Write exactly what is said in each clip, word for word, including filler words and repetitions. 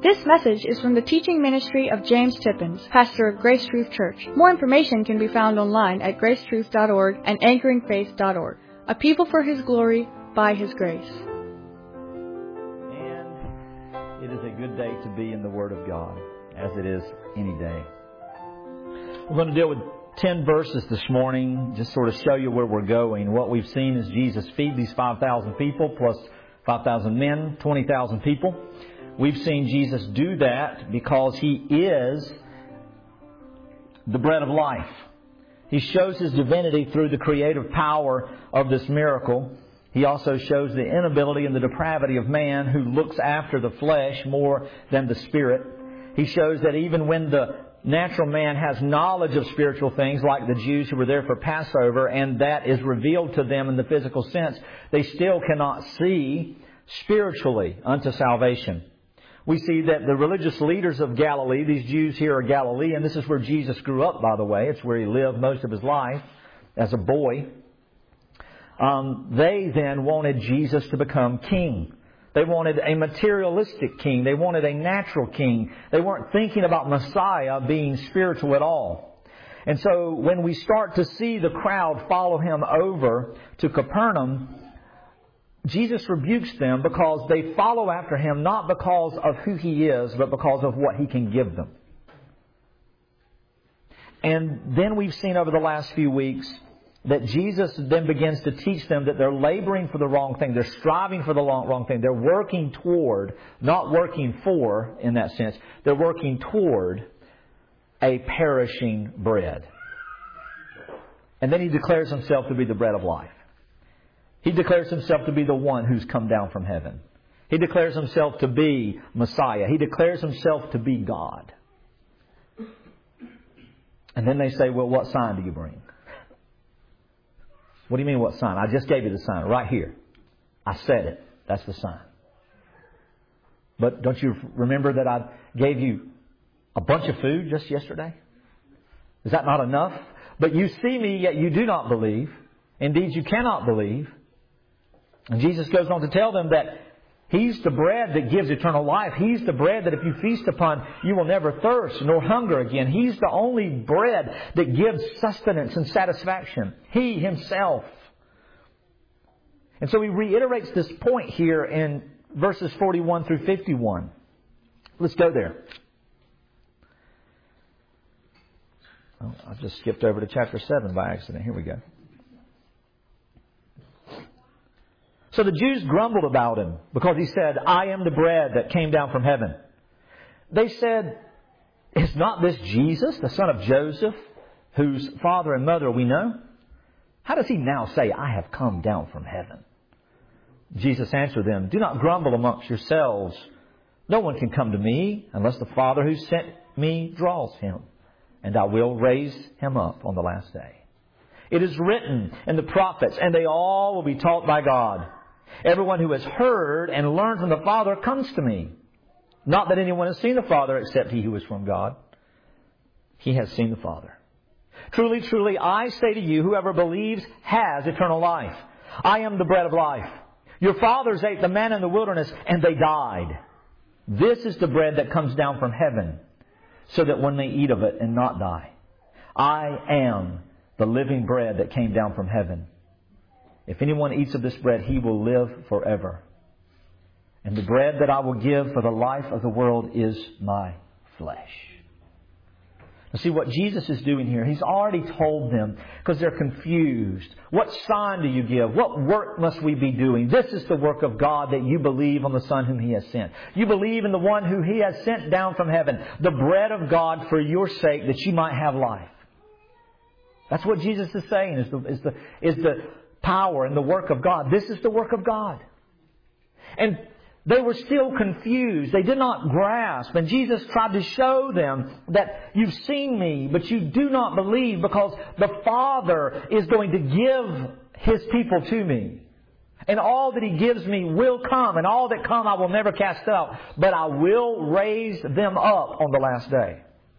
This message is from the teaching ministry of James Tippins, pastor of Grace Truth Church. More information can be found online at grace truth dot org and anchoring faith dot org. A people for His glory, by His grace. And it is a good day to be in the Word of God, as it is any day. We're going to deal with ten verses this morning, just sort of show you where we're going. What we've seen is Jesus feed these five thousand people, plus five thousand men, twenty thousand people. We've seen Jesus do that because He is the bread of life. He shows His divinity through the creative power of this miracle. He also shows the inability and the depravity of man, who looks after the flesh more than the spirit. He shows that even when the natural man has knowledge of spiritual things, like the Jews who were there for Passover, and that is revealed to them in the physical sense, they still cannot see spiritually unto salvation. We see that the religious leaders of Galilee, these Jews here are Galilean. This is where Jesus grew up, by the way. It's where He lived most of His life as a boy. Um, they then wanted Jesus to become king. They wanted a materialistic king. They wanted a natural king. They weren't thinking about Messiah being spiritual at all. And so when we start to see the crowd follow Him over to Capernaum, Jesus rebukes them because they follow after Him not because of who He is, but because of what He can give them. And then we've seen over the last few weeks that Jesus then begins to teach them that they're laboring for the wrong thing. They're striving for the wrong, wrong thing. They're working toward, not working for in that sense. They're working toward a perishing bread. And then He declares Himself to be the bread of life. He declares Himself to be the one who's come down from heaven. He declares Himself to be Messiah. He declares Himself to be God. And then they say, well, what sign do you bring? What do you mean, what sign? I just gave you the sign right here. I said it. That's the sign. But don't you remember that I gave you a bunch of food just yesterday? Is that not enough? But you see me, yet you do not believe. Indeed, you cannot believe. And Jesus goes on to tell them that He's the bread that gives eternal life. He's the bread that if you feast upon, you will never thirst nor hunger again. He's the only bread that gives sustenance and satisfaction. He Himself. And so He reiterates this point here in verses forty-one through fifty-one. Let's go there. Oh, I just skipped over to chapter seven by accident. Here we go. So the Jews grumbled about Him because He said, I am the bread that came down from heaven. They said, is not this Jesus, the son of Joseph, whose father and mother we know? How does He now say, I have come down from heaven? Jesus answered them, do not grumble amongst yourselves. No one can come to me unless the Father who sent me draws him, and I will raise him up on the last day. It is written in the prophets, and they all will be taught by God. Everyone who has heard and learned from the Father comes to me. Not that anyone has seen the Father except he who is from God. He has seen the Father. Truly, truly, I say to you, whoever believes has eternal life. I am the bread of life. Your fathers ate the manna in the wilderness, and they died. This is the bread that comes down from heaven, so that one may eat of it and not die. I am the living bread that came down from heaven. If anyone eats of this bread, he will live forever. And the bread that I will give for the life of the world is my flesh. Now see what Jesus is doing here. He's already told them, because they're confused. What sign do you give? What work must we be doing? This is the work of God, that you believe on the Son whom He has sent. You believe in the one who He has sent down from heaven, the bread of God for your sake, that you might have life. That's what Jesus is saying, is the, is the, is the power and the work of God. This is the work of God. And they were still confused. They did not grasp. And Jesus tried to show them that you've seen me, but you do not believe, because the Father is going to give His people to me. And all that He gives me will come, and all that come I will never cast out, but I will raise them up on the last day.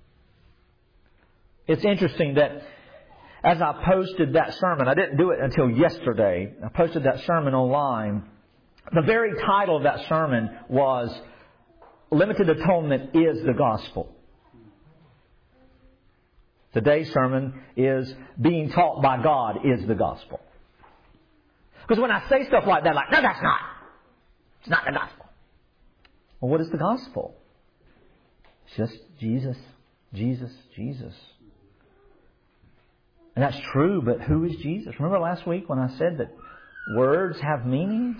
It's interesting that as I posted that sermon, I didn't do it until yesterday. I posted that sermon online. The very title of that sermon was limited atonement is the gospel. Today's sermon is being taught by God is the gospel. Because when I say stuff like that, like, no, that's not. It's not the gospel. Well, what is the gospel? It's just Jesus, Jesus, Jesus. And that's true, but who is Jesus? Remember last week when I said that words have meanings?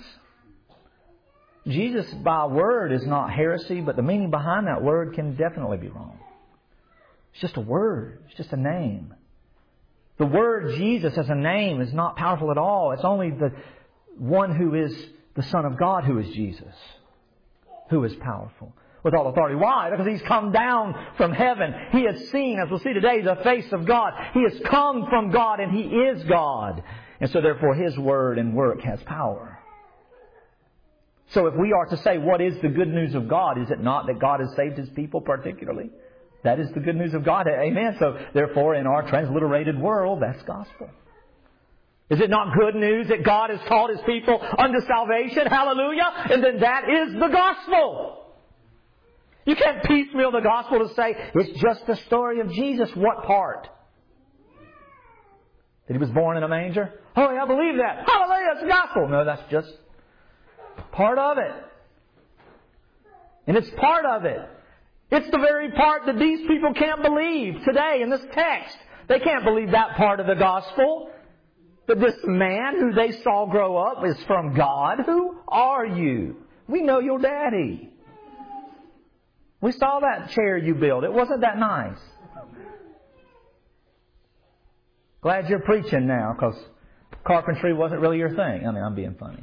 Jesus by word is not heresy, but the meaning behind that word can definitely be wrong. It's just a word. It's just a name. The word Jesus as a name is not powerful at all. It's only the one who is the Son of God who is Jesus, who is powerful with all authority. Why? Because He's come down from heaven. He has seen, as we'll see today, the face of God. He has come from God and He is God. And so therefore His word and work has power. So if we are to say what is the good news of God, is it not that God has saved His people particularly? That is the good news of God. Amen. So therefore in our transliterated world, that's gospel. Is it not good news that God has called His people unto salvation? Hallelujah. And then that is the gospel. You can't piecemeal the gospel to say it's just the story of Jesus. What part? That He was born in a manger? Oh, yeah, I believe that. Hallelujah, it's the gospel. No, that's just part of it. And it's part of it. It's the very part that these people can't believe today in this text. They can't believe that part of the gospel. That this man who they saw grow up is from God. Who are you? We know your daddy. We saw that chair you built. It wasn't that nice. Glad you're preaching now, because carpentry wasn't really your thing. I mean, I'm being funny.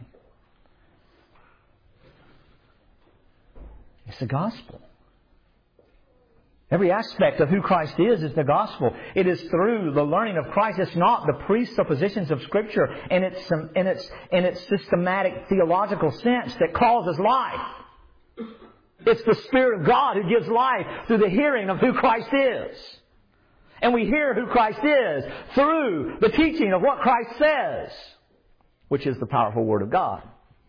It's the gospel. Every aspect of who Christ is is the gospel. It is through the learning of Christ. It's not the presuppositions of Scripture in its, in its, in its systematic theological sense that causes life. It's the Spirit of God who gives life through the hearing of who Christ is. And we hear who Christ is through the teaching of what Christ says, which is the powerful Word of God.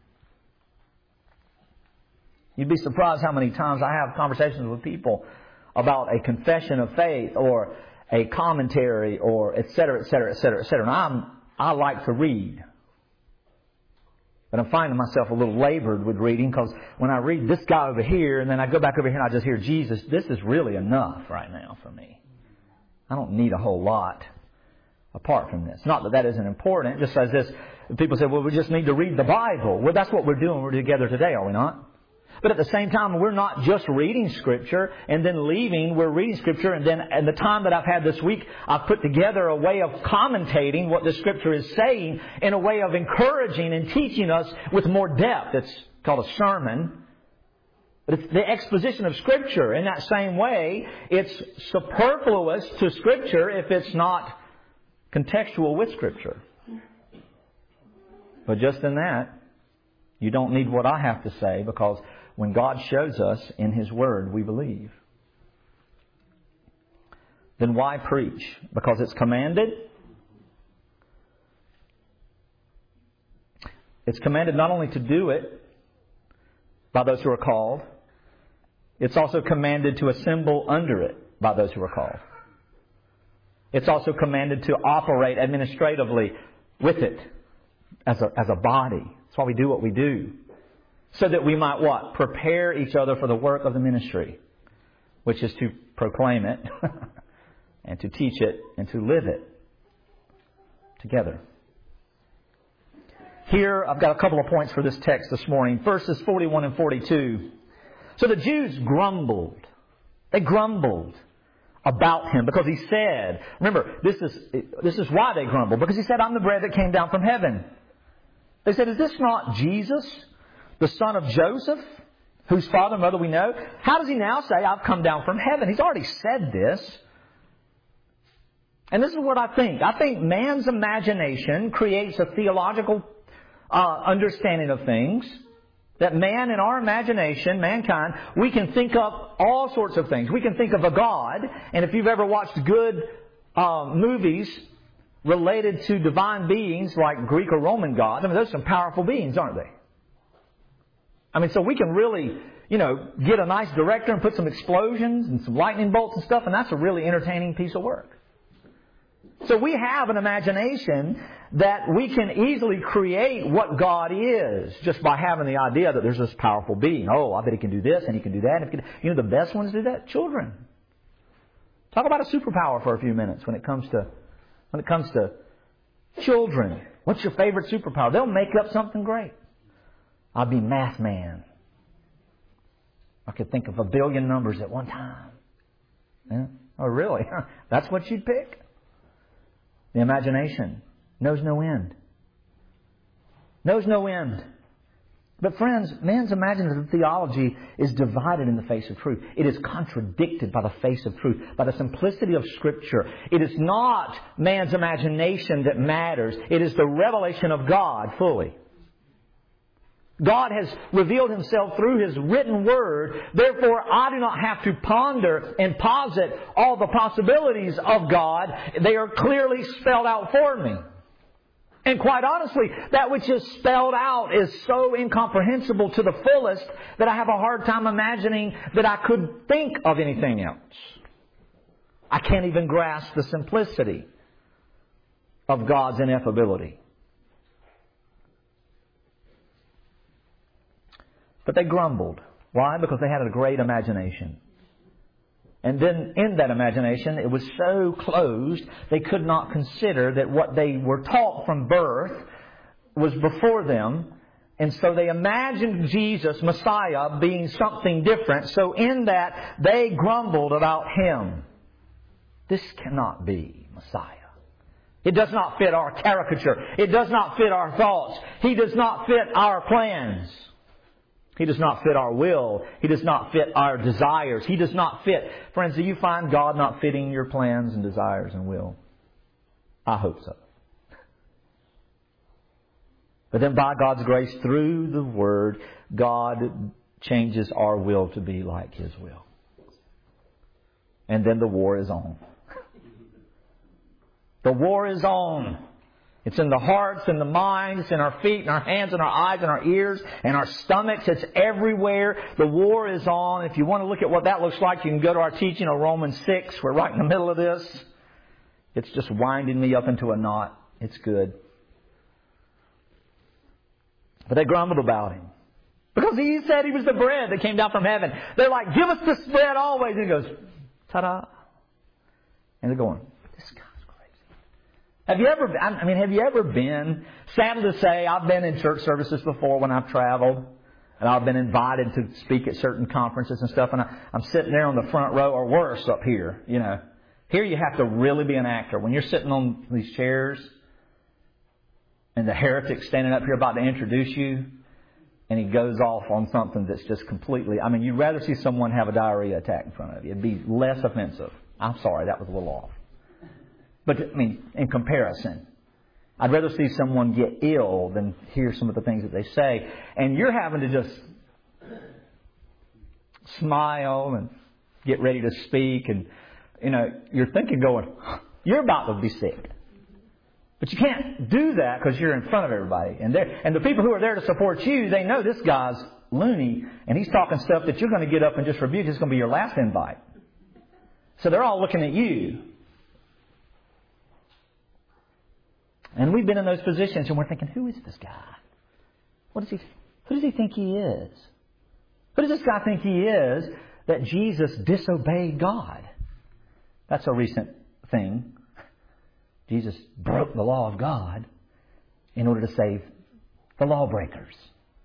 You'd be surprised how many times I have conversations with people about a confession of faith or a commentary or et cetera, et cetera, et cetera, et cetera. And I'm, I like to read. But I'm finding myself a little labored with reading, because when I read this guy over here and then I go back over here and I just hear Jesus, this is really enough right now for me. I don't need a whole lot apart from this. Not that that isn't important. It just says this. People say, well, we just need to read the Bible. Well, that's what we're doing. We're together today, are we not? But at the same time, we're not just reading Scripture and then leaving. We're reading Scripture, and then at the time that I've had this week, I've put together a way of commentating what the Scripture is saying in a way of encouraging and teaching us with more depth. It's called a sermon. But it's the exposition of Scripture. In that same way, it's superfluous to Scripture if it's not contextual with Scripture. But just in that, you don't need what I have to say, because when God shows us in His Word, we believe. Then why preach? Because it's commanded. It's commanded not only to do it by those who are called, it's also commanded to assemble under it by those who are called. It's also commanded to operate administratively with it as a, as a body. That's why we do what we do. So that we might what? Prepare each other for the work of the ministry, which is to proclaim it and to teach it and to live it together. Here, I've got a couple of points for this text this morning. Verses forty-one and forty-two. So the Jews grumbled. They grumbled about Him because He said, remember, this is, this is why they grumbled. Because He said, I'm the bread that came down from heaven. They said, is this not Jesus, the son of Joseph, whose father and mother we know? How does He now say, I've come down from heaven? He's already said this. And this is what I think. I think man's imagination creates a theological uh, understanding of things. That man, in our imagination, mankind, we can think of all sorts of things. We can think of a God. And if you've ever watched good uh, movies related to divine beings like Greek or Roman gods, I mean, those are some powerful beings, aren't they? I mean, so we can really you know, get a nice director and put some explosions and some lightning bolts and stuff, and that's a really entertaining piece of work. So we have an imagination that we can easily create what God is just by having the idea that there's this powerful being. Oh, I bet He can do this and He can do that. And he can, you know, the best ones do that? Children. Talk about a superpower for a few minutes when it comes to when it comes to children. What's your favorite superpower? They'll make up something great. I'll be math man. I could think of a billion numbers at one time. Yeah? Oh, really? That's what you'd pick? The imagination knows no end. Knows no end. But friends, man's imaginative theology is divided in the face of truth. It is contradicted by the face of truth, by the simplicity of Scripture. It is not man's imagination that matters. It is the revelation of God fully. God has revealed Himself through His written Word. Therefore, I do not have to ponder and posit all the possibilities of God. They are clearly spelled out for me. And quite honestly, that which is spelled out is so incomprehensible to the fullest that I have a hard time imagining that I could think of anything else. I can't even grasp the simplicity of God's ineffability. But they grumbled. Why? Because they had a great imagination. And then in that imagination, it was so closed, they could not consider that what they were taught from birth was before them. And so they imagined Jesus, Messiah, being something different. So in that, they grumbled about Him. This cannot be Messiah. It does not fit our caricature. It does not fit our thoughts. He does not fit our plans. He does not fit our will. He does not fit our desires. He does not fit. Friends, do you find God not fitting your plans and desires and will? I hope so. But then by God's grace, through the Word, God changes our will to be like His will. And then the war is on. The war is on. It's in the hearts and the minds and our feet and our hands and our eyes and our ears and our stomachs. It's everywhere. The war is on. If you want to look at what that looks like, you can go to our teaching of Romans six. We're right in the middle of this. It's just winding me up into a knot. It's good. But they grumbled about Him. Because He said He was the bread that came down from heaven. They're like, give us this bread always. And He goes, ta-da. And they're going, this guy. Have you ever, I mean, have you ever been, sad to say, I've been in church services before when I've traveled, and I've been invited to speak at certain conferences and stuff, and I, I'm sitting there on the front row, or worse, up here, you know. Here you have to really be an actor. When you're sitting on these chairs, and the heretic's standing up here about to introduce you, and he goes off on something that's just completely, I mean, you'd rather see someone have a diarrhea attack in front of you. It'd be less offensive. I'm sorry, that was a little off. But, I mean, in comparison, I'd rather see someone get ill than hear some of the things that they say. And you're having to just smile and get ready to speak. And, you know, you're thinking going, you're about to be sick. But you can't do that because you're in front of everybody. And and the people who are there to support you, they know this guy's loony. And he's talking stuff that you're going to get up and just rebuke. It's going to be your last invite. So they're all looking at you. And we've been in those positions and we're thinking, who is this guy? What does he, who does he think he is? Who does this guy think he is that Jesus disobeyed God? That's a recent thing. Jesus broke the law of God in order to save the lawbreakers.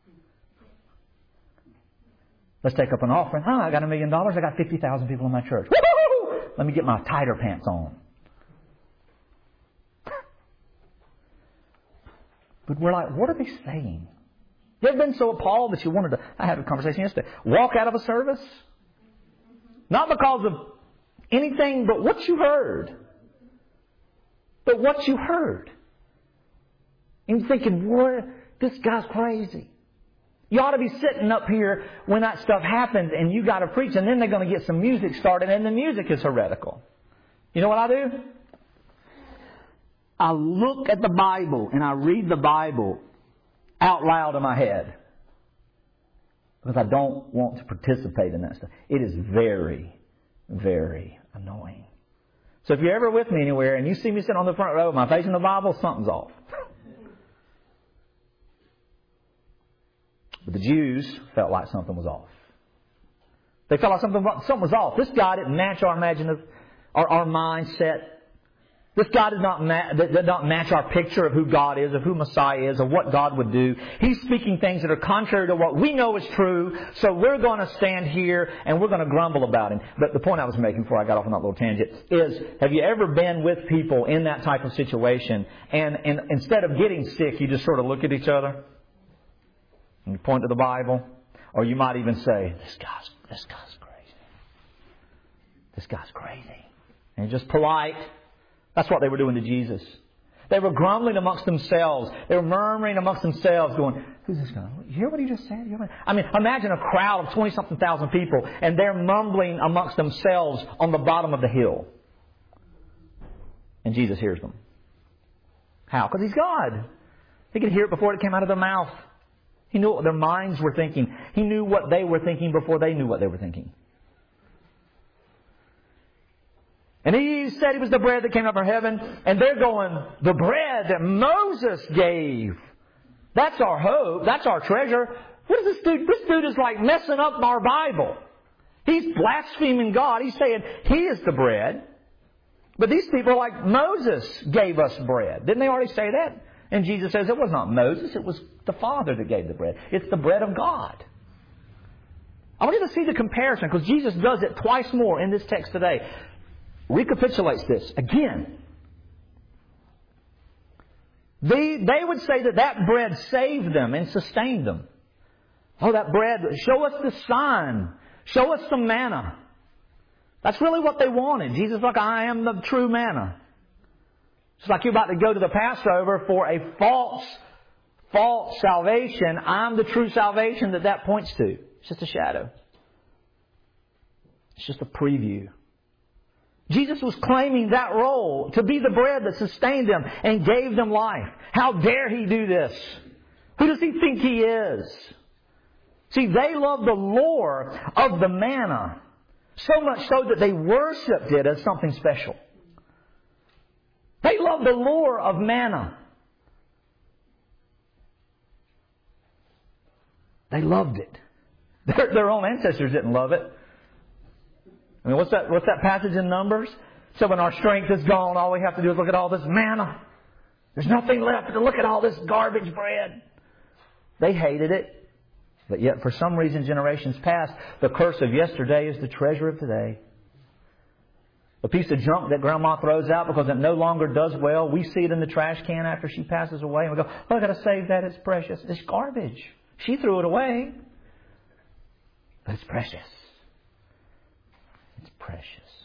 Let's take up an offering. Oh, I got a million dollars. I got fifty thousand people in my church. Woo-hoo! Let me get my tighter pants on. But we're like, what are they saying? You ever been so appalled that you wanted to, I had a conversation yesterday, walk out of a service? Not because of anything but what you heard. But what you heard. And you're thinking, what? This guy's crazy. You ought to be sitting up here when that stuff happens and you got to preach, and then they're going to get some music started and the music is heretical. You know what I do? I look at the Bible and I read the Bible out loud in my head. because I don't want to participate in that stuff. It is very, very annoying. So if you're ever with me anywhere and you see me sitting on the front row with my face in the Bible, something's off. But the Jews felt like something was off. They felt like something, something was off. This guy didn't match our imaginative, our, our mindset. This guy did not, ma- did not match our picture of who God is, of who Messiah is, of what God would do. He's speaking things that are contrary to what we know is true. So we're going to stand here and we're going to grumble about Him. But the point I was making before I got off on that little tangent is, have you ever been with people in that type of situation and, and instead of getting sick, you just sort of look at each other and you point to the Bible? Or you might even say, this guy's, this guy's crazy. This guy's crazy. And you're just polite. That's what they were doing to Jesus. They were grumbling amongst themselves. They were murmuring amongst themselves, going, who's this guy? You hear what he just said? I mean, imagine a crowd of twenty-something thousand people, and they're mumbling amongst themselves on the bottom of the hill. And Jesus hears them. How? Because He's God. He could hear it before it came out of their mouth. He knew what their minds were thinking. He knew what they were thinking before they knew what they were thinking. And He said He was the bread that came up from heaven. And they're going, the bread that Moses gave. That's our hope. That's our treasure. What is this dude? This dude is like messing up our Bible. He's blaspheming God. He's saying He is the bread. But these people are like, Moses gave us bread. Didn't they already say that? And Jesus says it was not Moses. It was the Father that gave the bread. It's the bread of God. I want you to see the comparison, because Jesus does it twice more in this text today. Recapitulates this again. They, they would say that that bread saved them and sustained them. Oh, that bread, show us the sign. Show us some manna. That's really what they wanted. Jesus is like, I am the true manna. It's like you're about to go to the Passover for a false, false salvation. I'm the true salvation that that points to. It's just a shadow. It's just a preview. Jesus was claiming that role, to be the bread that sustained them and gave them life. How dare He do this? Who does He think He is? See, they loved the lore of the manna so much so that they worshipped it as something special. They loved the lore of manna. They loved it. Their, their own ancestors didn't love it. I mean, what's that, what's that passage in Numbers? So when our strength is gone, all we have to do is look at all this manna. There's nothing left to look at all this garbage bread. They hated it. But yet, for some reason, generations past, the curse of yesterday is the treasure of today. A piece of junk that Grandma throws out because it no longer does well. We see it in the trash can after she passes away. And we go, oh, I've got to save that. It's precious. It's garbage. She threw it away. But it's precious. It's precious.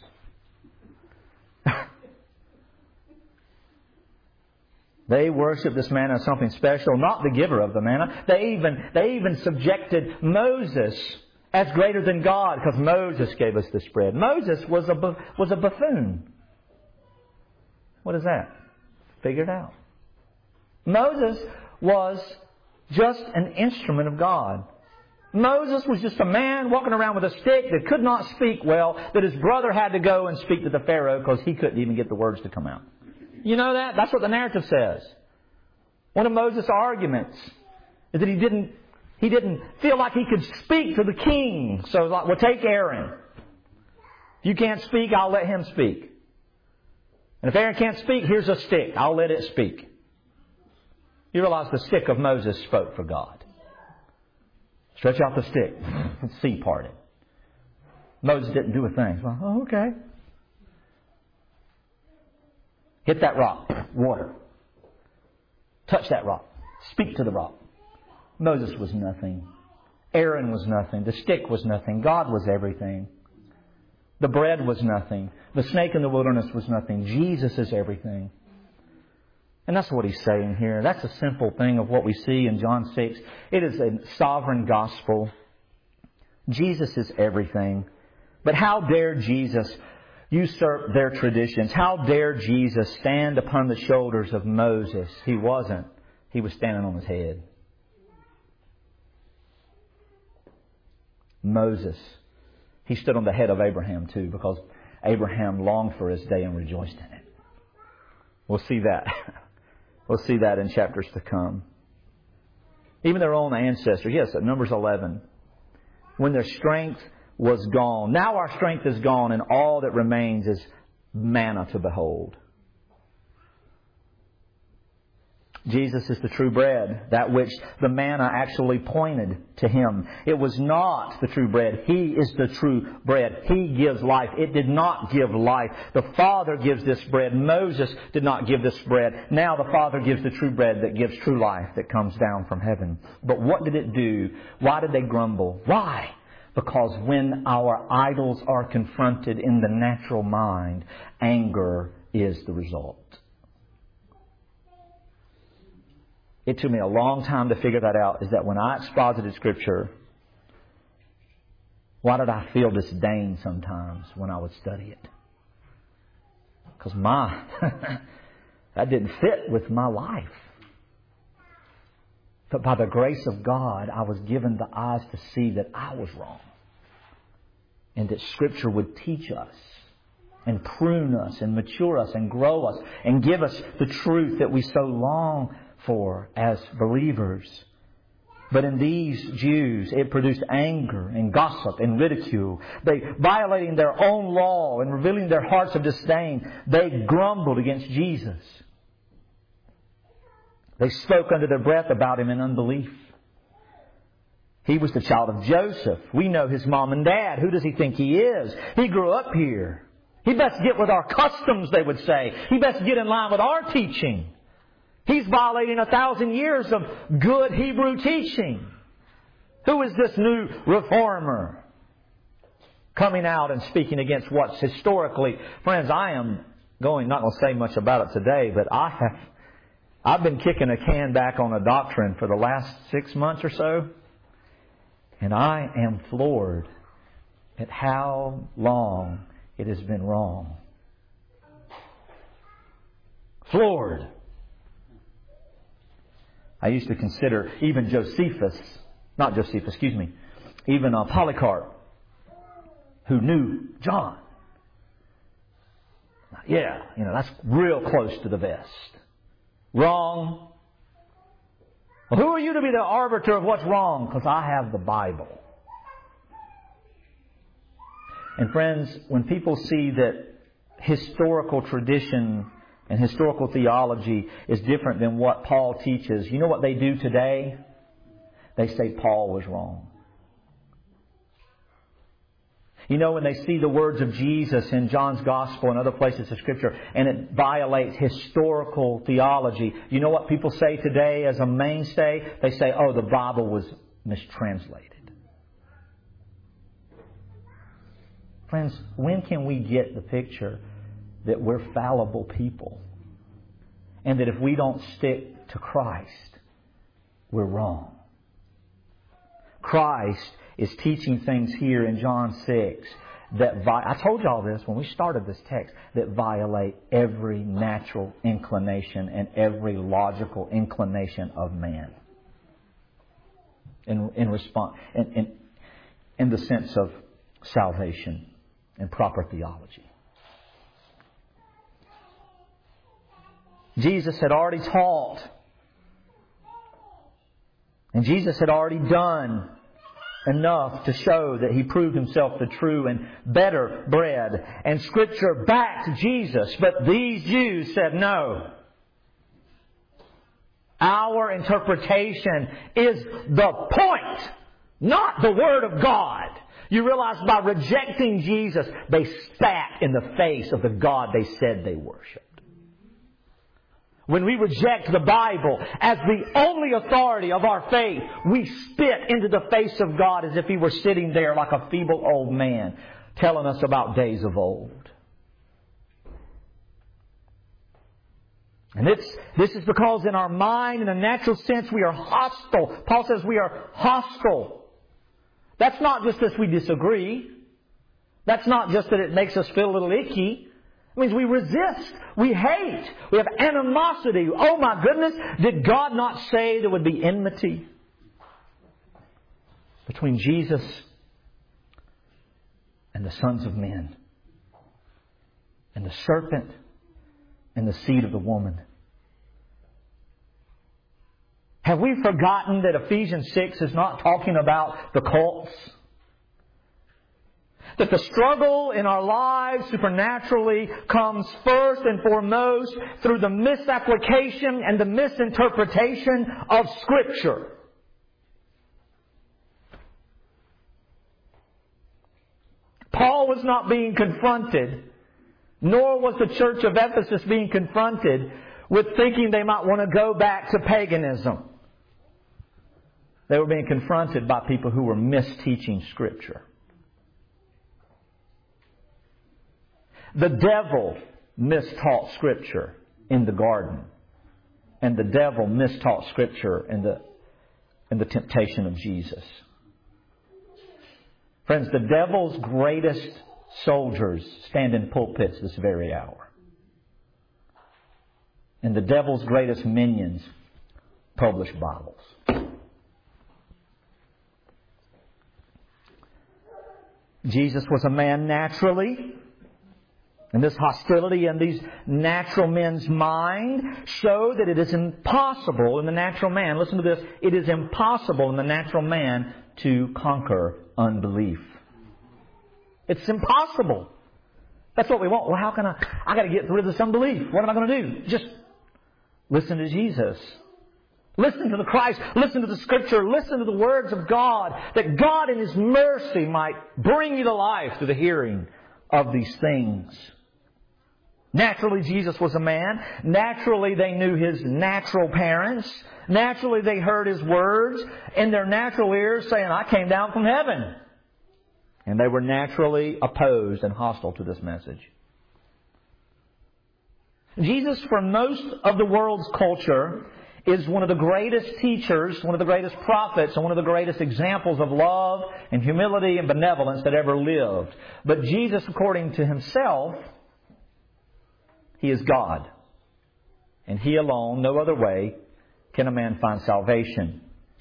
They worship this manna as something special, not the giver of the manna. They even, they even subjected Moses as greater than God, because Moses gave us this bread. Moses was a, was a buffoon. What is that? Figure it out. Moses was just an instrument of God. Moses was just a man walking around with a stick that could not speak well, that his brother had to go and speak to the Pharaoh because he couldn't even get the words to come out. You know that? That's what the narrative says. One of Moses' arguments is that he didn't He didn't feel like he could speak to the king. So like, well, take Aaron. If you can't speak, I'll let him speak. And if Aaron can't speak, here's a stick. I'll let it speak. You realize the stick of Moses spoke for God. Stretch out the stick. The sea parted. Moses didn't do a thing. Well, oh, okay. Hit that rock. Water. Touch that rock. Speak to the rock. Moses was nothing. Aaron was nothing. The stick was nothing. God was everything. The bread was nothing. The snake in the wilderness was nothing. Jesus is everything. And that's what He's saying here. That's a simple thing of what we see in John six. It is a sovereign gospel. Jesus is everything. But how dare Jesus usurp their traditions? How dare Jesus stand upon the shoulders of Moses? He wasn't. He was standing on his head. Moses, he stood on the head of Abraham too, because Abraham longed for his day and rejoiced in it. We'll see that. We'll see that in chapters to come. Even their own ancestors. Yes, Numbers eleven. When their strength was gone. Now our strength is gone, and all that remains is manna to behold. Jesus is the true bread, that which the manna actually pointed to Him. It was not the true bread. He is the true bread. He gives life. It did not give life. The Father gives this bread. Moses did not give this bread. Now the Father gives the true bread that gives true life that comes down from heaven. But what did it do? Why did they grumble? Why? Because when our idols are confronted in the natural mind, anger is the result. It took me a long time to figure that out, is that when I exposited Scripture, why did I feel disdain sometimes when I would study it? Because my, that didn't fit with my life. But by the grace of God, I was given the eyes to see that I was wrong. And that Scripture would teach us and prune us and mature us and grow us and give us the truth that we so long for as believers. But in these Jews, it produced anger and gossip and ridicule. They, violating their own law and revealing their hearts of disdain, they grumbled against Jesus. They spoke under their breath about Him in unbelief. He was the child of Joseph. We know his mom and dad. Who does he think he is? He grew up here. He best get with our customs, they would say. He best get in line with our teaching. He's violating a thousand years of good Hebrew teaching. Who is this new reformer coming out and speaking against what's historically... Friends, I am going, not going to say much about it today, but I have, I've been kicking a can back on a doctrine for the last six months or so. And I am floored at how long it has been wrong. Floored. I used to consider even Josephus, not Josephus, excuse me, even uh, Polycarp, who knew John. Yeah, you know, that's real close to the vest. Wrong. Well, who are you to be the arbiter of what's wrong? Because I have the Bible. And friends, when people see that historical tradition and historical theology is different than what Paul teaches, you know what they do today? They say Paul was wrong. You know, when they see the words of Jesus in John's Gospel and other places of Scripture, and it violates historical theology, you know what people say today as a mainstay? They say, oh, the Bible was mistranslated. Friends, when can we get the picture that we're fallible people, and that if we don't stick to Christ, we're wrong? Christ is teaching things here in John six that vi- I told y'all this when we started this text, that violate every natural inclination and every logical inclination of man. In in response, in, in in the sense of salvation and proper theology. Jesus had already taught, and Jesus had already done enough to show that He proved Himself the true and better bread. And Scripture backed Jesus. But these Jews said, no. Our interpretation is the point, not the Word of God. You realize by rejecting Jesus, they spat in the face of the God they said they worshipped. When we reject the Bible as the only authority of our faith, we spit into the face of God as if He were sitting there like a feeble old man telling us about days of old. And it's, this is because in our mind, in a natural sense, we are hostile. Paul says we are hostile. That's not just that we disagree. That's not just that it makes us feel a little icky. It means we resist. We hate. We have animosity. Oh my goodness, did God not say there would be enmity between Jesus and the sons of men, and the serpent and the seed of the woman. Have we forgotten that Ephesians six is not talking about the cults? That the struggle in our lives supernaturally comes first and foremost through the misapplication and the misinterpretation of Scripture. Paul was not being confronted, nor was the church of Ephesus being confronted with thinking they might want to go back to paganism. They were being confronted by people who were misteaching Scripture. The devil mistaught Scripture in the garden. And the devil mistaught Scripture in the, in the temptation of Jesus. Friends, the devil's greatest soldiers stand in pulpits this very hour. And the devil's greatest minions publish Bibles. Jesus was a man naturally. And this hostility in these natural men's mind show that it is impossible in the natural man. Listen to this. It is impossible in the natural man to conquer unbelief. It's impossible. That's what we want. Well, how can I? I got to get rid of this unbelief. What am I going to do? Just listen to Jesus. Listen to the Christ. Listen to the Scripture. Listen to the words of God. That God in His mercy might bring you to life through the hearing of these things. Naturally, Jesus was a man. Naturally, they knew His natural parents. Naturally, they heard His words in their natural ears saying, I came down from heaven. And they were naturally opposed and hostile to this message. Jesus, for most of the world's culture, is one of the greatest teachers, one of the greatest prophets, and one of the greatest examples of love and humility and benevolence that ever lived. But Jesus, according to Himself, He is God. And He alone, no other way, can a man find salvation.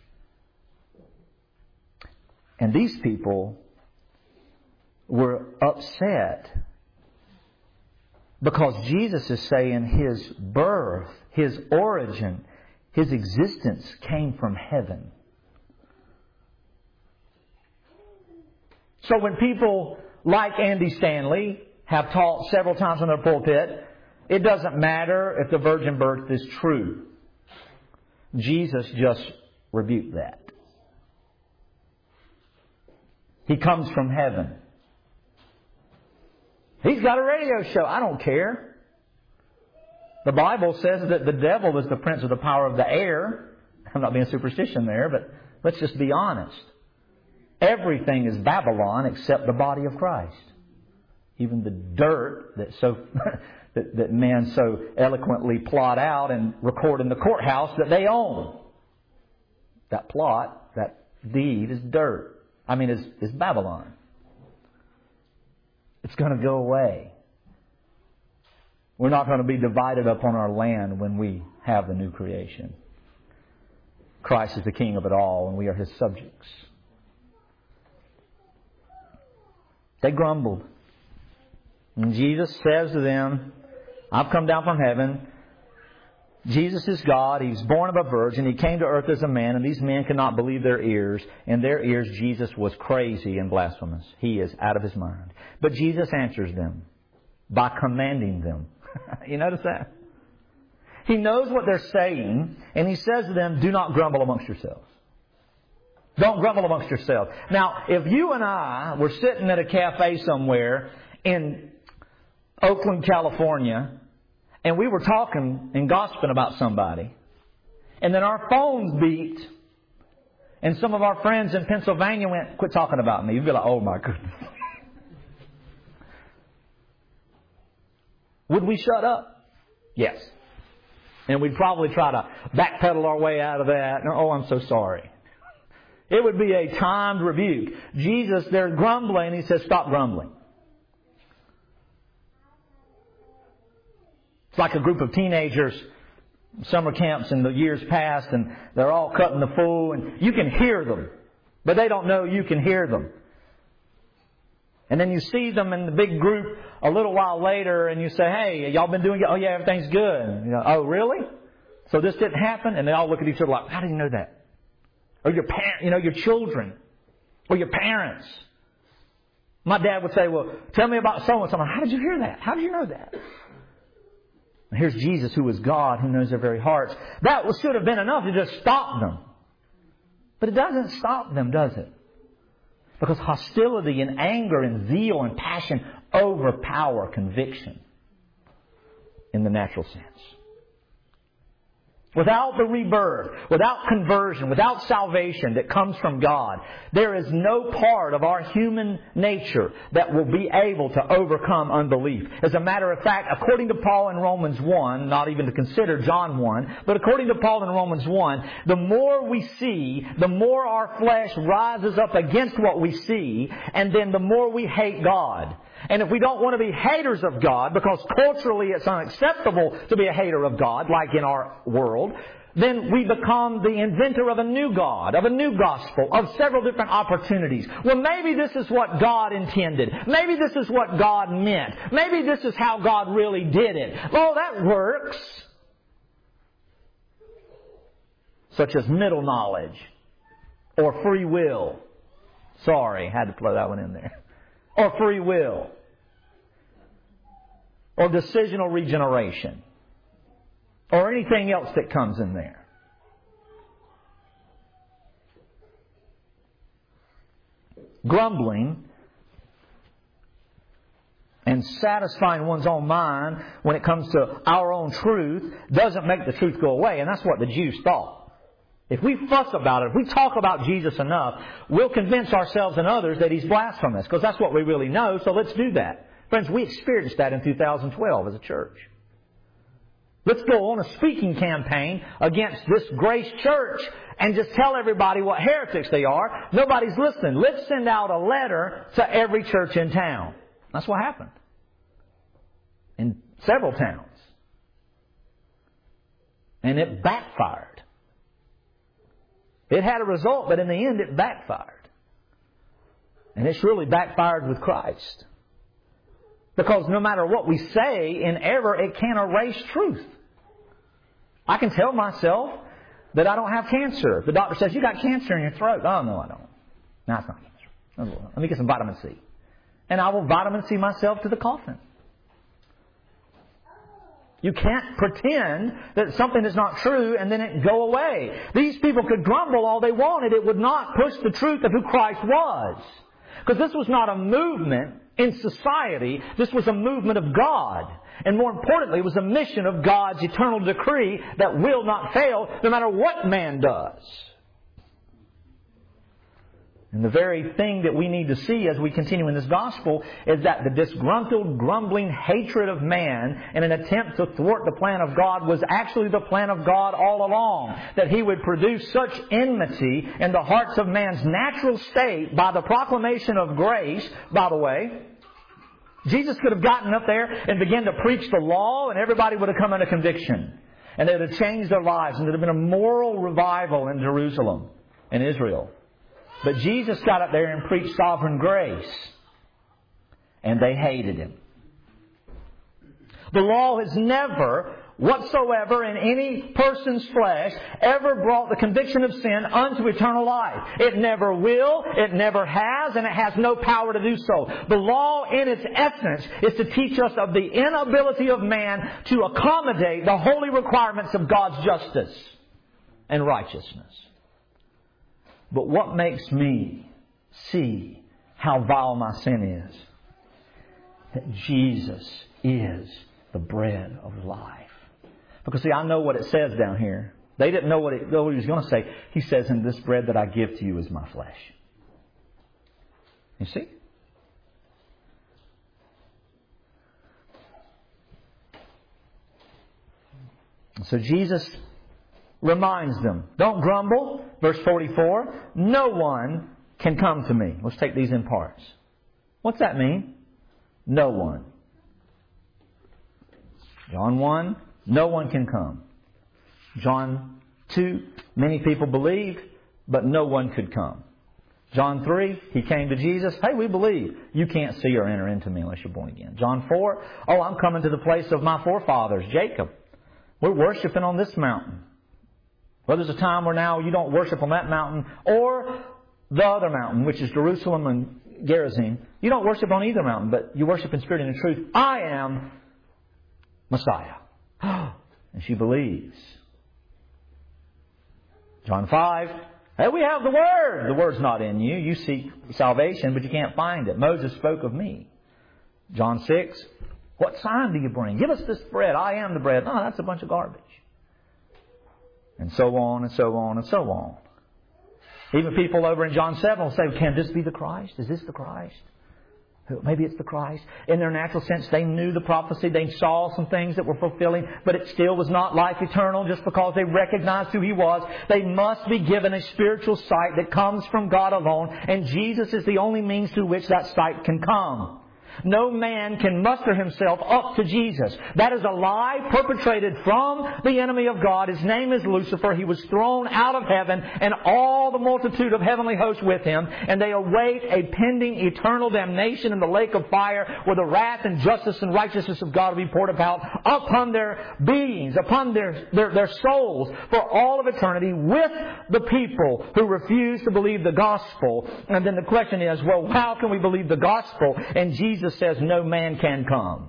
And these people were upset because Jesus is saying His birth, His origin, His existence came from heaven. So when people like Andy Stanley have taught several times in their pulpit, it doesn't matter if the virgin birth is true. Jesus just rebuked that. He comes from heaven. He's got a radio show. I don't care. The Bible says that the devil is the prince of the power of the air. I'm not being superstition there, but let's just be honest. Everything is Babylon except the body of Christ. Even the dirt that so that, that men so eloquently plot out and record in the courthouse that they own. That plot, that deed is dirt. I mean, is is Babylon. It's going to go away. We're not going to be divided upon our land when we have the new creation. Christ is the King of it all, and we are His subjects. They grumbled. And Jesus says to them, I've come down from heaven. Jesus is God. He's born of a virgin. He came to earth as a man, and these men could not believe their ears. In their ears, Jesus was crazy and blasphemous. He is out of His mind. But Jesus answers them by commanding them. You notice that? He knows what they're saying, and He says to them, do not grumble amongst yourselves. Don't grumble amongst yourselves. Now, if you and I were sitting at a cafe somewhere in Oakland, California, and we were talking and gossiping about somebody, and then our phones beeped, and some of our friends in Pennsylvania went, quit talking about me. You'd be like, oh my goodness. Would we shut up? Yes. And we'd probably try to backpedal our way out of that. Oh, I'm so sorry. It would be a timed rebuke. Jesus, they're grumbling. He says, stop grumbling. It's like a group of teenagers, summer camps in the years past, and they're all cutting the fool, and you can hear them, but they don't know you can hear them. And then you see them in the big group a little while later and you say, hey, y'all been doing it? Oh, yeah, everything's good. You know, oh, really? So this didn't happen? And they all look at each other like, how do you know that? Or your parent, you know, your children. Or your parents. My dad would say, well, tell me about so-and-so. How did you hear that? How did you know that? And here's Jesus, who is God, who knows their very hearts. That should have been enough to just stop them. But it doesn't stop them, does it? Because hostility and anger and zeal and passion overpower conviction in the natural sense. Without the rebirth, without conversion, without salvation that comes from God, there is no part of our human nature that will be able to overcome unbelief. As a matter of fact, according to Paul in Romans one, not even to consider John one, but according to Paul in Romans one, the more we see, the more our flesh rises up against what we see, and then the more we hate God. And if we don't want to be haters of God, because culturally it's unacceptable to be a hater of God, like in our world, then we become the inventor of a new God, of a new gospel, of several different opportunities. Well, maybe this is what God intended. Maybe this is what God meant. Maybe this is how God really did it. Oh, that works. Such as middle knowledge or free will. Sorry, had to throw that one in there. Or free will. Or decisional regeneration. Or anything else that comes in there. Grumbling and satisfying one's own mind when it comes to our own truth doesn't make the truth go away. And that's what the Jews thought. If we fuss about it, if we talk about Jesus enough, we'll convince ourselves and others that He's blasphemous, because that's what we really know, so let's do that. Friends, we experienced that in two thousand twelve as a church. Let's go on a speaking campaign against this Grace Church and just tell everybody what heretics they are. Nobody's listening. Let's send out a letter to every church in town. That's what happened. In several towns. And it backfired. It had a result, but in the end it backfired. And it's really backfired with Christ. Because no matter what we say in error, it can't erase truth. I can tell myself that I don't have cancer. The doctor says, you got cancer in your throat. Oh, no, I don't. No, it's not cancer. Let me get some vitamin C. And I will vitamin C myself to the coffin. You can't pretend that something is not true and then it go away. These people could grumble all they wanted. It would not push the truth of who Christ was. Because this was not a movement in society. This was a movement of God. And more importantly, it was a mission of God's eternal decree that will not fail no matter what man does. And the very thing that we need to see as we continue in this gospel is that the disgruntled, grumbling hatred of man in an attempt to thwart the plan of God was actually the plan of God all along. That He would produce such enmity in the hearts of man's natural state by the proclamation of grace. By the way, Jesus could have gotten up there and began to preach the law and everybody would have come under conviction. And it would have changed their lives and there would have been a moral revival in Jerusalem and Israel. But Jesus got up there and preached sovereign grace. And they hated Him. The law has never, whatsoever, in any person's flesh, ever brought the conviction of sin unto eternal life. It never will, it never has, and it has no power to do so. The law, in its essence, is to teach us of the inability of man to accommodate the holy requirements of God's justice and righteousness. But what makes me see how vile my sin is? That Jesus is the bread of life. Because see, I know what it says down here. They didn't know what, it, what He was going to say. He says, and this bread that I give to you is my flesh. You see? So Jesus reminds them, don't grumble. Verse forty-four, no one can come to me. Let's take these in parts. What's that mean? No one. John one, no one can come. John two, many people believed, but no one could come. John three, he came to Jesus. Hey, we believe. You can't see or enter into me unless you're born again. John four, oh, I'm coming to the place of my forefathers, Jacob. We're worshiping on this mountain. Well, there's a time where now you don't worship on that mountain or the other mountain, which is Jerusalem and Gerizim. You don't worship on either mountain, but you worship in spirit and in truth. I am Messiah. And she believes. John five, hey, we have the Word. The Word's not in you. You seek salvation, but you can't find it. Moses spoke of me. John six, what sign do you bring? Give us this bread. I am the bread. No, that's a bunch of garbage. And so on and so on and so on. Even people over in John seven will say, can this be the Christ? Is this the Christ? Maybe it's the Christ. In their natural sense, they knew the prophecy. They saw some things that were fulfilling, but it still was not life eternal just because they recognized who He was. They must be given a spiritual sight that comes from God alone, and Jesus is the only means through which that sight can come. No man can muster himself up to Jesus. That is a lie perpetrated from the enemy of God. His name is Lucifer. He was thrown out of heaven and all the multitude of heavenly hosts with him. And they await a pending eternal damnation in the lake of fire where the wrath and justice and righteousness of God will be poured about upon their beings, upon their, their, their souls for all of eternity with the people who refuse to believe the gospel. And then the question is, well, how can we believe the gospel? And Jesus says no man can come.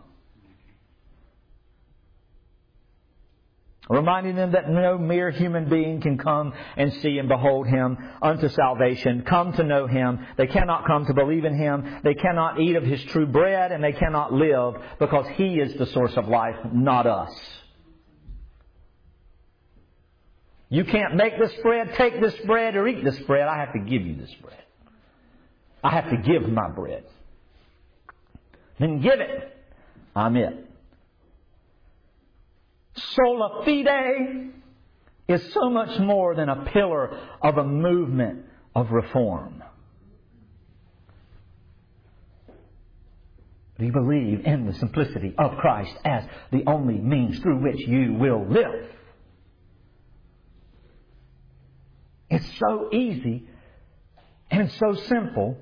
Reminding them that no mere human being can come and see and behold Him unto salvation, come to know Him. They cannot come to believe in Him. They cannot eat of His true bread, and they cannot live because He is the source of life, not us. You can't make this bread, take this bread, or eat this bread. I have to give you this bread. I have to give my bread. Then give it. I'm it. Sola fide is so much more than a pillar of a movement of reform. Do you believe in the simplicity of Christ as the only means through which you will live? It's so easy and so simple,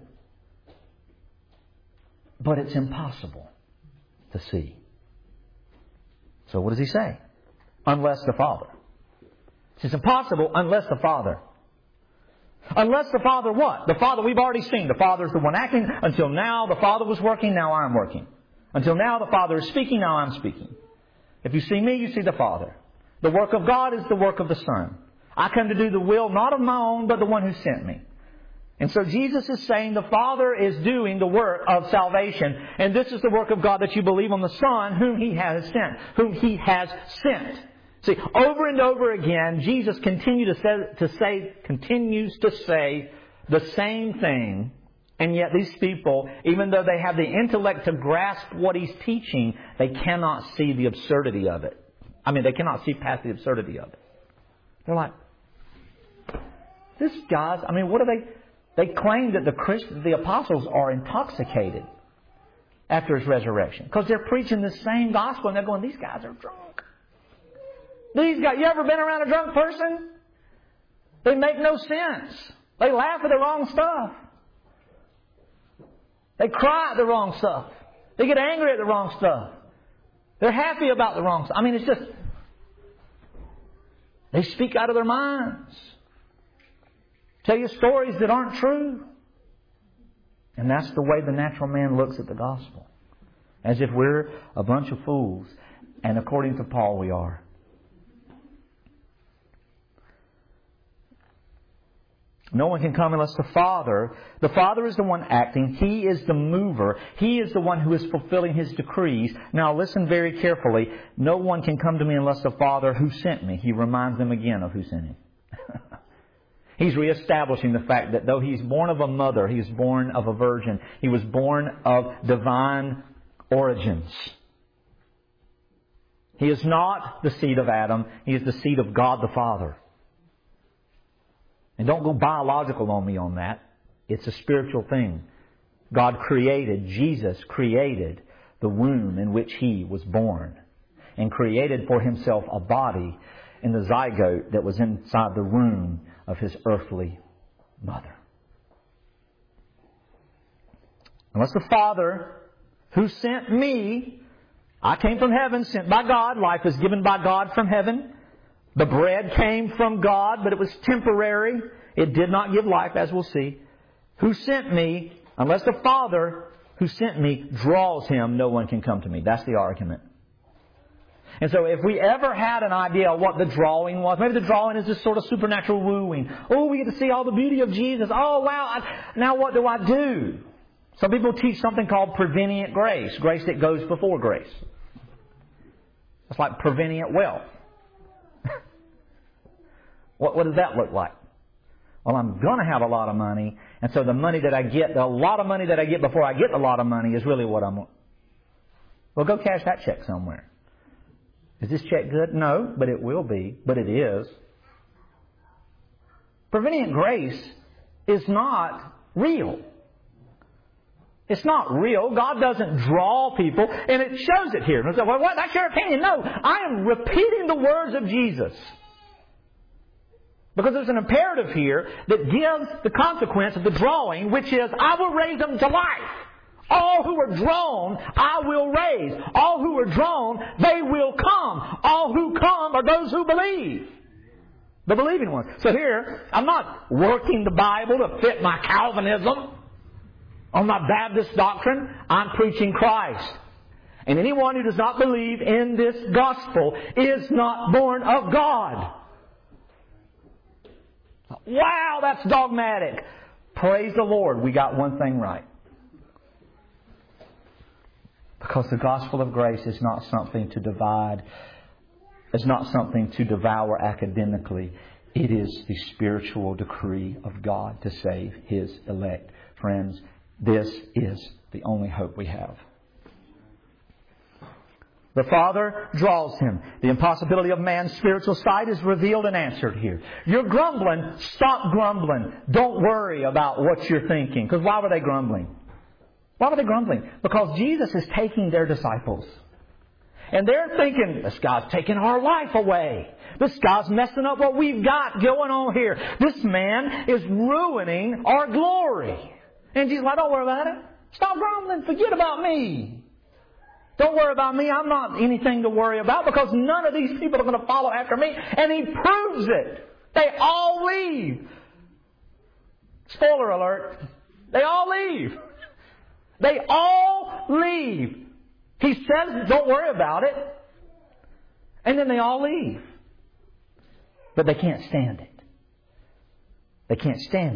but it's impossible to see. So what does he say? Unless the Father. It's impossible unless the Father. Unless the Father what? The Father we've already seen. The Father is the one acting. Until now the Father was working, now I'm working. Until now the Father is speaking, now I'm speaking. If you see me, you see the Father. The work of God is the work of the Son. I come to do the will not of my own, but the one who sent me. And so Jesus is saying the Father is doing the work of salvation. And this is the work of God, that you believe on the Son whom He has sent. Whom He has sent. See, over and over again, Jesus continue to say, to say, continues to say the same thing. And yet these people, even though they have the intellect to grasp what He's teaching, they cannot see the absurdity of it. I mean, they cannot see past the absurdity of it. They're like, this guy's, I mean, what are they... They claim that the Christians, the apostles are intoxicated after His resurrection. Because they're preaching the same gospel and they're going, these guys are drunk. These guys, you ever been around a drunk person? They make no sense. They laugh at the wrong stuff. They cry at the wrong stuff. They get angry at the wrong stuff. They're happy about the wrong stuff. I mean, it's just, they speak out of their minds. Tell you stories that aren't true. And that's the way the natural man looks at the gospel. As if we're a bunch of fools. And according to Paul, we are. No one can come unless the Father. The Father is the one acting. He is the mover. He is the one who is fulfilling His decrees. Now listen very carefully. No one can come to me unless the Father who sent me. He reminds them again of who sent Him. He's reestablishing the fact that though He's born of a mother, He was born of a virgin. He was born of divine origins. He is not the seed of Adam. He is the seed of God the Father. And don't go biological on me on that. It's a spiritual thing. God created, Jesus created the womb in which He was born. And created for Himself a body in the zygote that was inside the womb of His earthly mother. Unless the Father who sent me, I came from heaven, sent by God. Life is given by God from heaven. The bread came from God, but it was temporary. It did not give life, as we'll see. Who sent me, unless the Father who sent me draws him, no one can come to me. That's the argument. And so if we ever had an idea of what the drawing was, maybe the drawing is this sort of supernatural wooing. Oh, we get to see all the beauty of Jesus. Oh, wow. I, now what do I do? Some people teach something called prevenient grace. Grace that goes before grace. It's like prevenient wealth. what, what does that look like? Well, I'm going to have a lot of money. And so the money that I get, the lot of money that I get before I get a lot of money is really what I'm... Well, go cash that check somewhere. Is this check good? No, but it will be. But it is. Prevenient grace is not real. It's not real. God doesn't draw people. And it shows it here. And say, well, what? That's your opinion. No, I am repeating the words of Jesus. Because there's an imperative here that gives the consequence of the drawing, which is, I will raise them to life. All who are drawn, I will raise. All who are drawn, they will come. All who come are those who believe. The believing ones. So here, I'm not working the Bible to fit my Calvinism on my Baptist doctrine. I'm preaching Christ. And anyone who does not believe in this gospel is not born of God. Wow, that's dogmatic. Praise the Lord, we got one thing right. Because the gospel of grace is not something to divide. It's not something to devour academically. It is the spiritual decree of God to save His elect. Friends, this is the only hope we have. The Father draws him. The impossibility of man's spiritual sight is revealed and answered here. You're grumbling. Stop grumbling. Don't worry about what you're thinking. Because why were they grumbling? Why were they grumbling? Because Jesus is taking their disciples. And they're thinking, this guy's taking our life away. This guy's messing up what we've got going on here. This man is ruining our glory. And Jesus is like, don't worry about it. Stop grumbling. Forget about me. Don't worry about me. I'm not anything to worry about because none of these people are going to follow after me. And He proves it. They all leave. Spoiler alert. They all leave. They all leave. He says, don't worry about it. And then they all leave. But they can't stand it. They can't stand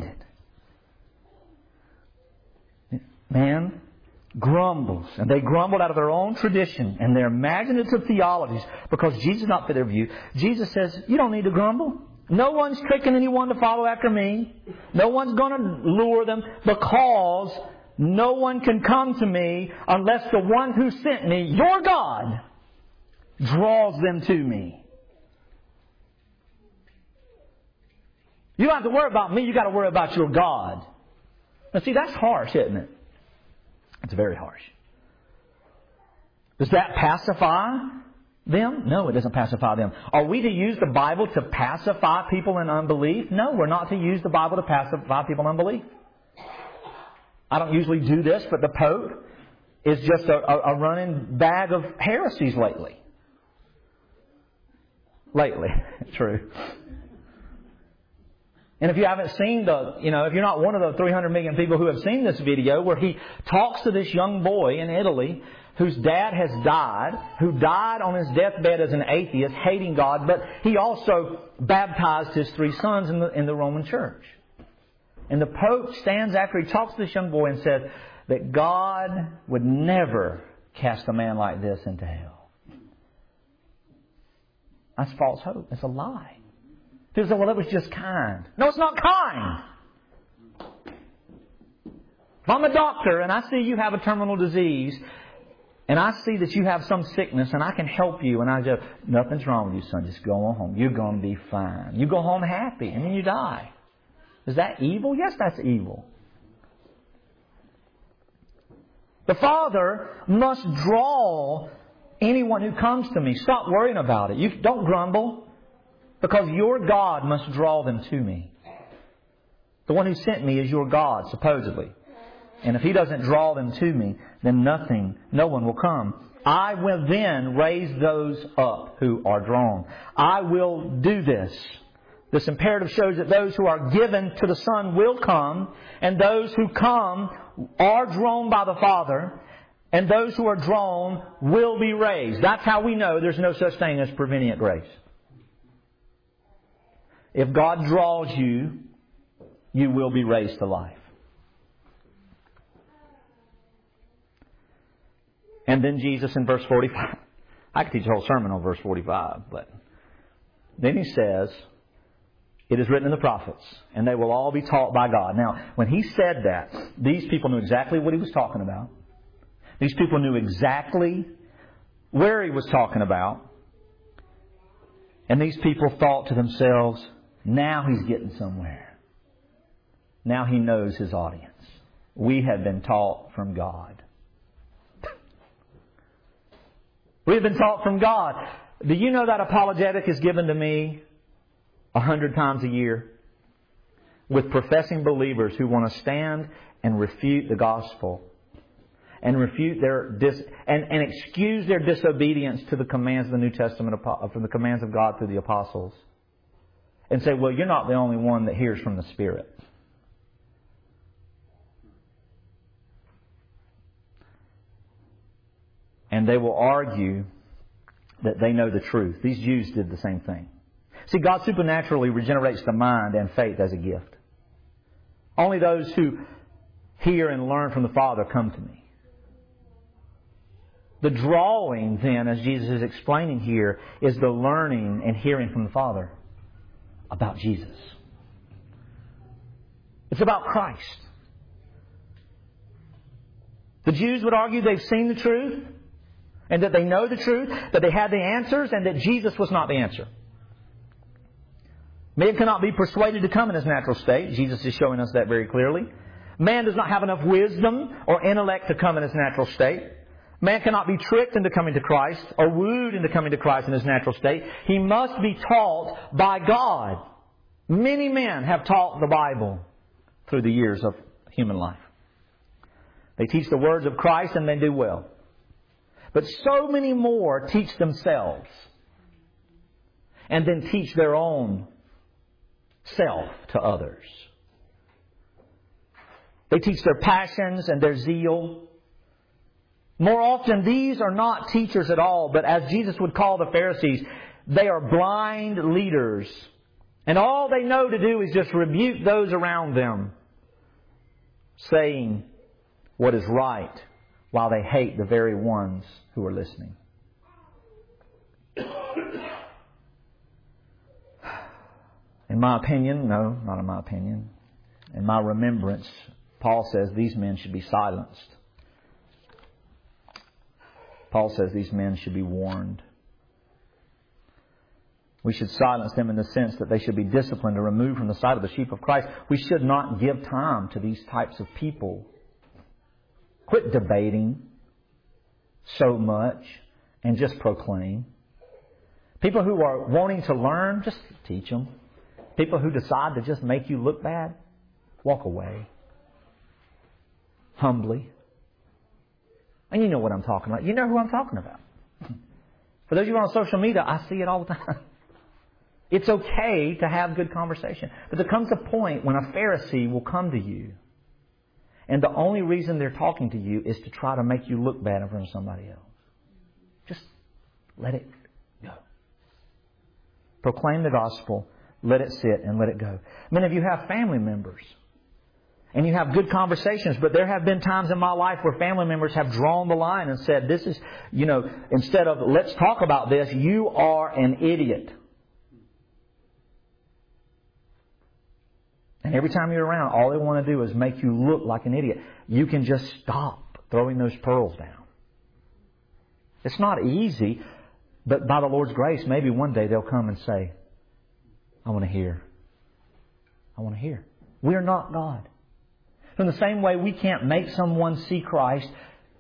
it. Man grumbles. And they grumbled out of their own tradition and their imaginative theologies because Jesus did not fit their view. Jesus says, you don't need to grumble. No one's tricking anyone to follow after me. No one's going to lure them because no one can come to me unless the one who sent me, your God, draws them to me. You don't have to worry about me. You got to worry about your God. Now see, that's harsh, isn't it? It's very harsh. Does that pacify them? No, it doesn't pacify them. Are we to use the Bible to pacify people in unbelief? No, we're not to use the Bible to pacify people in unbelief. I don't usually do this, but the Pope is just a, a, a running bag of heresies lately. Lately, true. And if you haven't seen the, you know, if you're not one of the three hundred million people who have seen this video where he talks to this young boy in Italy whose dad has died, who died on his deathbed as an atheist, hating God, but he also baptized his three sons in the, in the Roman Church. And the Pope stands after he talks to this young boy and says that God would never cast a man like this into hell. That's false hope. It's a lie. People say, well, it was just kind. No, it's not kind. If I'm a doctor and I see you have a terminal disease and I see that you have some sickness and I can help you and I just, nothing's wrong with you, son. Just go on home. You're going to be fine. You go home happy and then you die. Is that evil? Yes, that's evil. The Father must draw anyone who comes to me. Stop worrying about it. You don't grumble. Because your God must draw them to me. The one who sent me is your God, supposedly. And if He doesn't draw them to me, then nothing, no one will come. I will then raise those up who are drawn. I will do this. This imperative shows that those who are given to the Son will come, and those who come are drawn by the Father, and those who are drawn will be raised. That's how we know there's no such thing as prevenient grace. If God draws you, you will be raised to life. And then Jesus in verse forty-five. I could teach a whole sermon on verse forty-five, but then He says, it is written in the prophets, and they will all be taught by God. Now, when He said that, these people knew exactly what He was talking about. These people knew exactly where He was talking about. And these people thought to themselves, now He's getting somewhere. Now He knows His audience. We have been taught from God. We have been taught from God. Do you know that apologetic is given to me a hundred times a year with professing believers who want to stand and refute the gospel and refute their dis, and, and excuse their disobedience to the commands of the New Testament, from the commands of God through the apostles, and say, well, you're not the only one that hears from the Spirit. And they will argue that they know the truth. These Jews did the same thing. See, God supernaturally regenerates the mind and faith as a gift. Only those who hear and learn from the Father come to me. The drawing, then, as Jesus is explaining here, is the learning and hearing from the Father about Jesus. It's about Christ. The Jews would argue they've seen the truth, and that they know the truth, that they had the answers, and that Jesus was not the answer. Man cannot be persuaded to come in his natural state. Jesus is showing us that very clearly. Man does not have enough wisdom or intellect to come in his natural state. Man cannot be tricked into coming to Christ or wooed into coming to Christ in his natural state. He must be taught by God. Many men have taught the Bible through the years of human life. They teach the words of Christ and they do well. But so many more teach themselves and then teach their own self to others. They teach their passions and their zeal. More often, these are not teachers at all, but as Jesus would call the Pharisees, they are blind leaders. And all they know to do is just rebuke those around them, saying what is right, while they hate the very ones who are listening. In my opinion, no, not in my opinion, in my remembrance, Paul says these men should be silenced. Paul says these men should be warned. We should silence them in the sense that they should be disciplined or removed from the sight of the sheep of Christ. We should not give time to these types of people. Quit debating so much and just proclaim. People who are wanting to learn, just teach them. People who decide to just make you look bad, walk away. Humbly. And you know what I'm talking about. You know who I'm talking about. For those of you on social media, I see it all the time. It's okay to have good conversation. But there comes a point when a Pharisee will come to you, and the only reason they're talking to you is to try to make you look bad in front of somebody else. Just let it go. Proclaim the gospel. Let it sit and let it go. Many of you have family members. And you have good conversations. But there have been times in my life where family members have drawn the line and said, this is, you know, instead of let's talk about this, you are an idiot. And every time you're around, all they want to do is make you look like an idiot. You can just stop throwing those pearls down. It's not easy, but by the Lord's grace, maybe one day they'll come and say, I want to hear. I want to hear. We're not God. In the same way we can't make someone see Christ,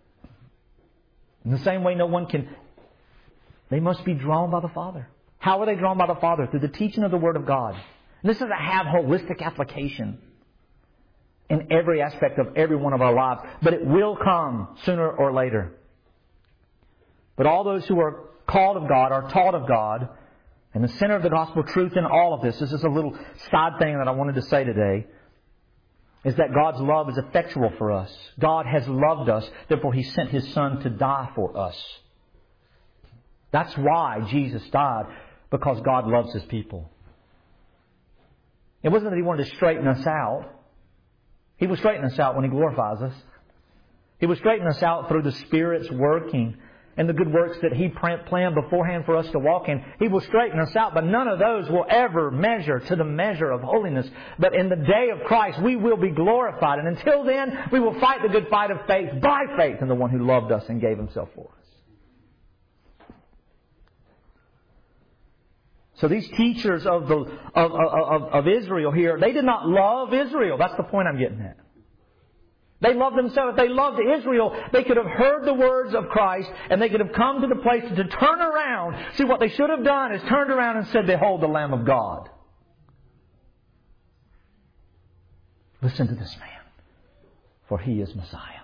in the same way no one can, they must be drawn by the Father. How are they drawn by the Father? Through the teaching of the Word of God. And this is a have holistic application. in every aspect of every one of our lives. But it will come sooner or later. But all those who are called of God are taught of God. And the center of the gospel truth in all of this, this is a little side thing that I wanted to say today, is that God's love is effectual for us. God has loved us, therefore He sent His Son to die for us. That's why Jesus died, because God loves His people. It wasn't that He wanted to straighten us out. He will straighten us out when He glorifies us. He will straighten us out through the Spirit's working and the good works that He planned beforehand for us to walk in. He will straighten us out, but none of those will ever measure to the measure of holiness. But in the day of Christ, we will be glorified. And until then, we will fight the good fight of faith by faith in the One who loved us and gave Himself for us. So these teachers of, the, of, of, of Israel here, they did not love Israel. That's the point I'm getting at. They loved themselves. If they loved Israel, they could have heard the words of Christ and they could have come to the place to turn around. See, what they should have done is turned around and said, "Behold the Lamb of God." Listen to this man, for He is Messiah.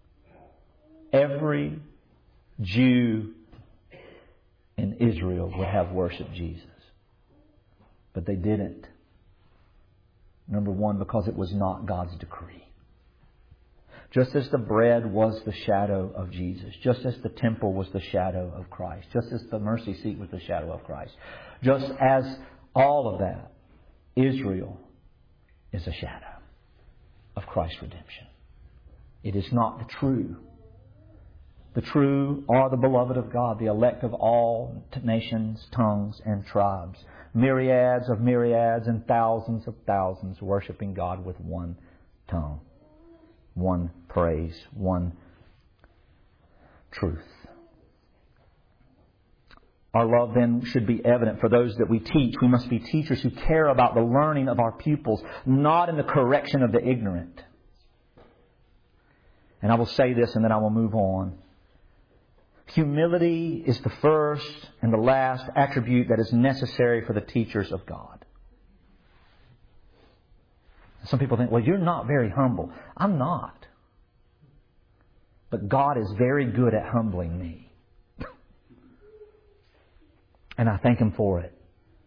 Every Jew in Israel would have worshipped Jesus. But they didn't. Number one, because it was not God's decree. Just as the bread was the shadow of Jesus. Just as the temple was the shadow of Christ. Just as the mercy seat was the shadow of Christ. Just as all of that, Israel is a shadow of Christ's redemption. It is not the true. The true are the beloved of God, the elect of all nations, tongues, and tribes. Myriads of myriads and thousands of thousands worshiping God with one tongue. One praise, one truth. Our love then should be evident for those that we teach. We must be teachers who care about the learning of our pupils, not in the correction of the ignorant. And I will say this and then I will move on. Humility is the first and the last attribute that is necessary for the teachers of God. Some people think, "Well, you're not very humble." I'm not. But God is very good at humbling me. And I thank Him for it.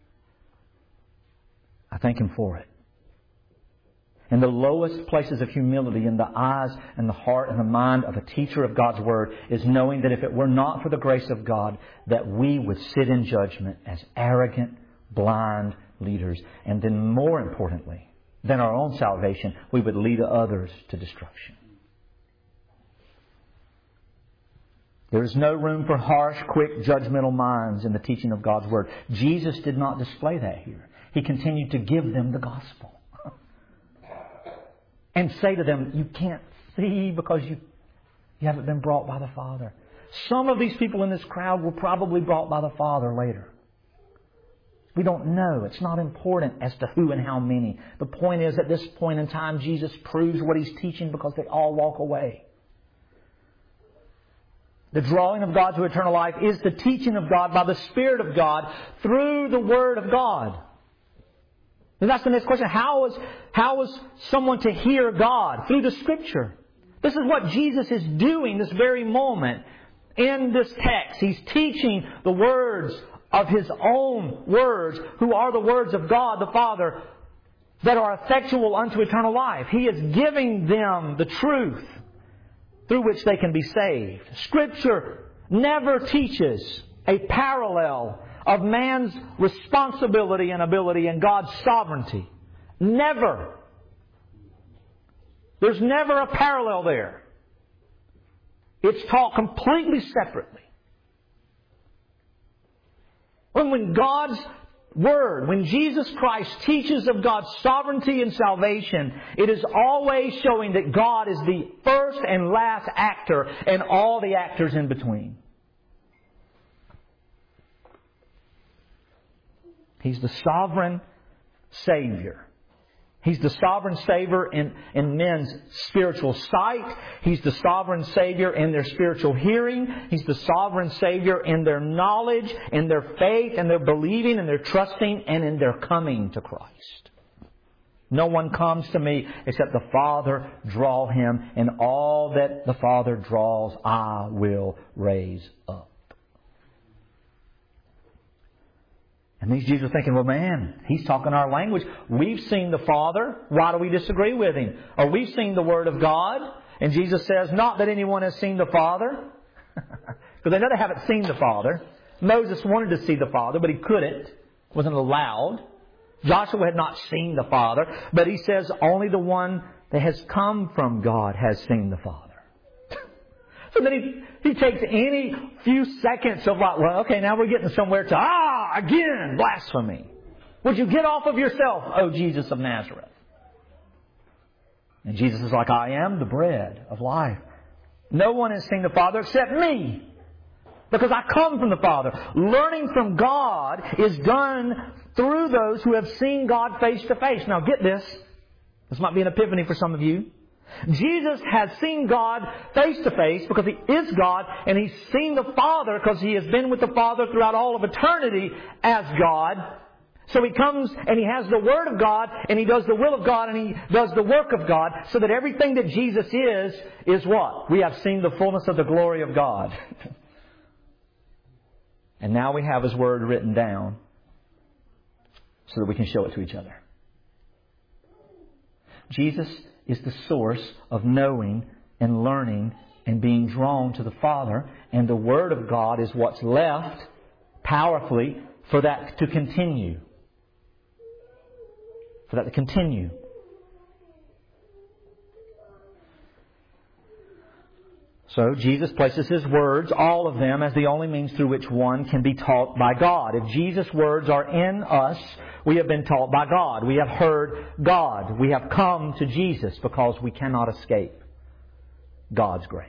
I thank Him for it. And the lowest places of humility in the eyes and the heart and the mind of a teacher of God's Word is knowing that if it were not for the grace of God, that we would sit in judgment as arrogant, blind leaders. And then more importantly than our own salvation, we would lead others to destruction. There is no room for harsh, quick, judgmental minds in the teaching of God's Word. Jesus did not display that here. He continued to give them the gospel. And say to them, "You can't see because you, you haven't been brought by the Father." Some of these people in this crowd were probably brought by the Father later. We don't know. It's not important as to who and how many. The point is, at this point in time, Jesus proves what He's teaching because they all walk away. The drawing of God to eternal life is the teaching of God by the Spirit of God through the Word of God. And that's the next question. How is, how is someone to hear God? Through the Scripture. This is what Jesus is doing this very moment in this text. He's teaching the words of His own words, who are the words of God the Father, that are effectual unto eternal life. He is giving them the truth through which they can be saved. Scripture never teaches a parallel of man's responsibility and ability and God's sovereignty. Never. There's never a parallel there. It's taught completely separately. When, when God's Word, when Jesus Christ teaches of God's sovereignty and salvation, it is always showing that God is the first and last actor and all the actors in between. He's the sovereign Savior. He's the sovereign Savior in, in men's spiritual sight. He's the sovereign Savior in their spiritual hearing. He's the sovereign Savior in their knowledge, in their faith, in their believing, in their trusting, and in their coming to Christ. No one comes to me except the Father draw him, and all that the Father draws I will raise up. And these Jews are thinking, well, man, he's talking our language. We've seen the Father. Why do we disagree with him? Or we've seen the Word of God. And Jesus says, not that anyone has seen the Father. Because they know they haven't seen the Father. Moses wanted to see the Father, but he couldn't. Wasn't allowed. Joshua had not seen the Father. But he says, only the one that has come from God has seen the Father. So then he, he takes any few seconds of like, well, okay, now we're getting somewhere to, ah, again, blasphemy. Would you get off of yourself, O Jesus of Nazareth? And Jesus is like, I am the bread of life. No one has seen the Father except me. Because I come from the Father. Learning from God is done through those who have seen God face to face. Now get this. This might be an epiphany for some of you. Jesus has seen God face to face because He is God, and He's seen the Father because He has been with the Father throughout all of eternity as God. So He comes and He has the Word of God, and He does the will of God, and He does the work of God, so that everything that Jesus is, is what? We have seen the fullness of the glory of God. And now we have His Word written down so that we can show it to each other. Jesus is the source of knowing and learning and being drawn to the Father. And the Word of God is what's left powerfully for that to continue. For that to continue. So Jesus places His words, all of them, as the only means through which one can be taught by God. If Jesus' words are in us, we have been taught by God. We have heard God. We have come to Jesus because we cannot escape God's grace.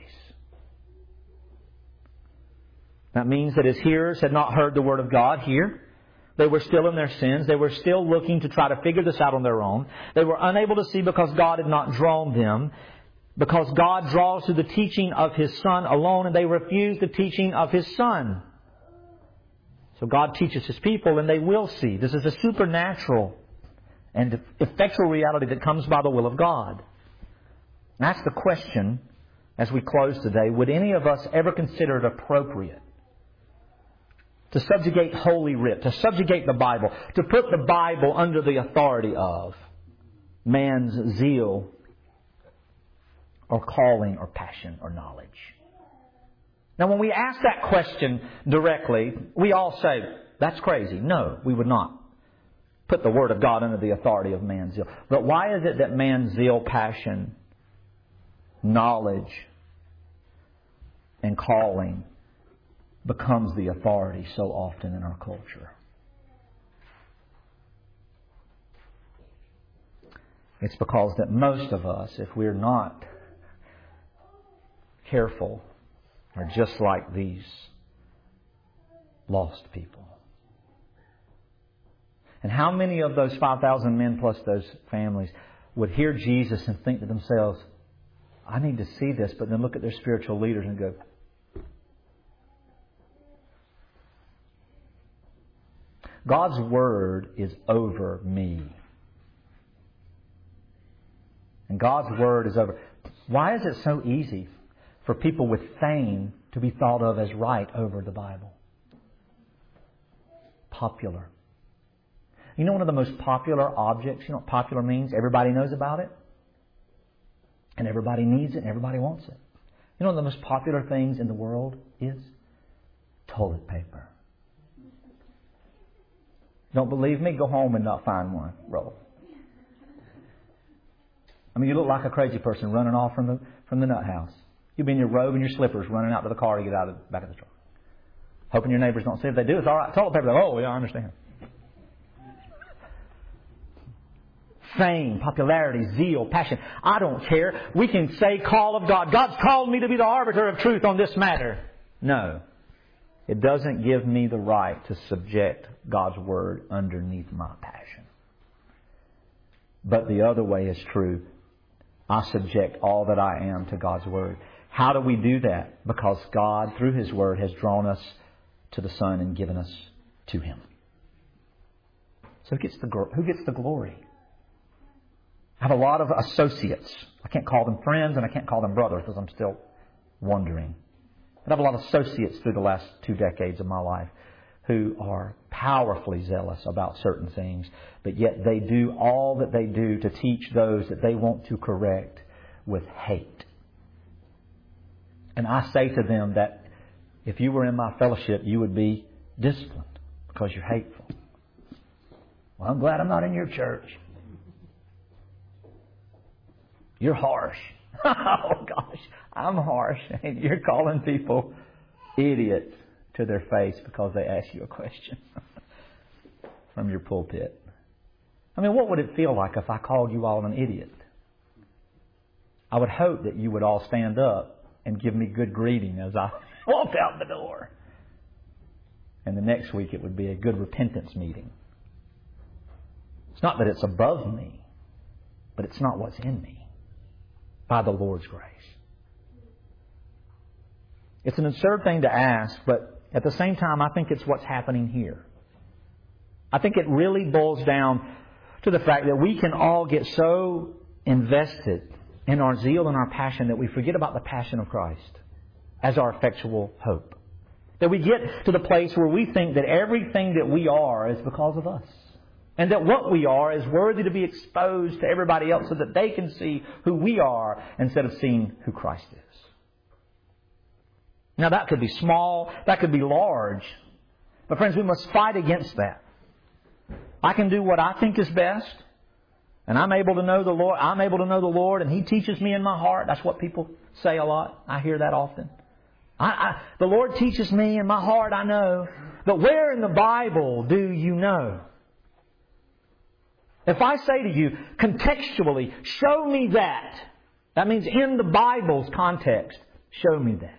That means that His hearers had not heard the Word of God here. They were still in their sins. They were still looking to try to figure this out on their own. They were unable to see because God had not drawn them. Because God draws through the teaching of His Son alone, and they refuse the teaching of His Son. So God teaches His people, and they will see. This is a supernatural and effectual reality that comes by the will of God. That's the question as we close today. Would any of us ever consider it appropriate to subjugate Holy Writ, to subjugate the Bible, to put the Bible under the authority of man's zeal or calling or passion or knowledge? Now, when we ask that question directly, we all say, that's crazy. No, we would not put the Word of God under the authority of man's zeal. But why is it that man's zeal, passion, knowledge, and calling becomes the authority so often in our culture? It's because that most of us, if we're not careful, are just like these lost people. And how many of those five thousand men plus those families would hear Jesus and think to themselves, I need to see this, but then look at their spiritual leaders and go, God's Word is over me. And God's Word is over. Why is it so easy for people with fame to be thought of as right over the Bible? Popular. You know one of the most popular objects, you know what popular means? Everybody knows about it. And everybody needs it and everybody wants it. You know one of the most popular things in the world is? Toilet paper. Don't believe me? Go home and not find one roll. I mean, you look like a crazy person running off from the from the nut house. You'll be in your robe and your slippers running out to the car to get out of the back of the truck. Hoping your neighbors don't see. If they do, it's all right. Toilet paper. Oh, yeah, I understand. Fame, popularity, zeal, passion. I don't care. We can say call of God. God's called me to be the arbiter of truth on this matter. No. It doesn't give me the right to subject God's Word underneath my passion. But the other way is true. I subject all that I am to God's Word. How do we do that? Because God, through His Word, has drawn us to the Son and given us to Him. So who gets the, who gets the glory? I have a lot of associates. I can't call them friends and I can't call them brothers because I'm still wondering. I have a lot of associates through the last two decades of my life who are powerfully zealous about certain things, but yet they do all that they do to teach those that they want to correct with hate. And I say to them that if you were in my fellowship, you would be disciplined because you're hateful. Well, I'm glad I'm not in your church. You're harsh. Oh, gosh, I'm harsh. And you're calling people idiots to their face because they ask you a question from your pulpit. I mean, what would it feel like if I called you all an idiot? I would hope that you would all stand up and give me good greeting as I walked out the door. And the next week it would be a good repentance meeting. It's not that it's above me, but it's not what's in me. By the Lord's grace. It's an absurd thing to ask, but at the same time, I think it's what's happening here. I think it really boils down to the fact that we can all get so invested in our zeal and our passion that we forget about the passion of Christ as our effectual hope. That we get to the place where we think that everything that we are is because of us. And that what we are is worthy to be exposed to everybody else so that they can see who we are instead of seeing who Christ is. Now that could be small, that could be large. But friends, we must fight against that. I can do what I think is best. And I'm able to know the Lord. I'm able to know the Lord and He teaches me in my heart. That's what people say a lot. I hear that often. I, I, the Lord teaches me in my heart, I know. But where in the Bible do you know? If I say to you, contextually, show me that. That means in the Bible's context, show me that.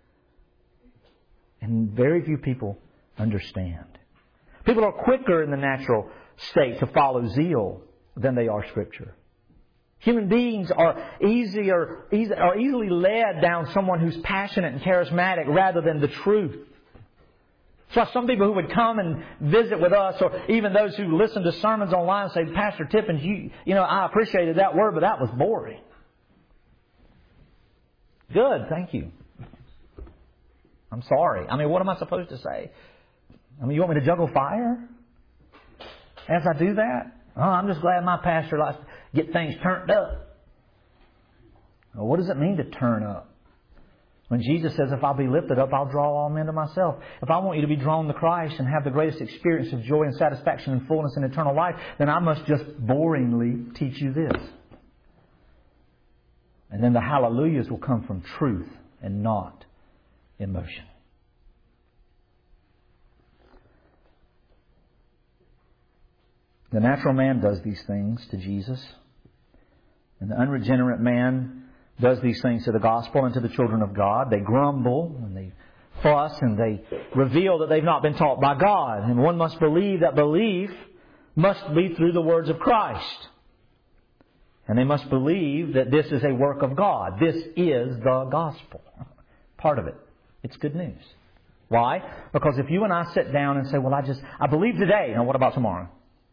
And very few people understand. People are quicker in the natural state to follow zeal than they are Scripture. Human beings are easier, easy, are easily led down someone who's passionate and charismatic rather than the truth. So some people who would come and visit with us, or even those who listen to sermons online, say, Pastor Tippins, you, you know, I appreciated that word, but that was boring. Good, thank you. I'm sorry. I mean, what am I supposed to say? I mean, you want me to juggle fire as I do that? Oh, I'm just glad my pastor likes to get things turned up. Well, what does it mean to turn up? When Jesus says, if I'll be lifted up, I'll draw all men to myself. If I want you to be drawn to Christ and have the greatest experience of joy and satisfaction and fullness and eternal life, then I must just boringly teach you this. And then the hallelujahs will come from truth and not emotion. The natural man does these things to Jesus. And the unregenerate man does these things to the gospel and to the children of God. They grumble and they fuss and they reveal that they've not been taught by God. And one must believe that belief must be through the words of Christ. And they must believe that this is a work of God. This is the gospel. Part of it. It's good news. Why? Because if you and I sit down and say, well, I just, I believe today. Now what about tomorrow?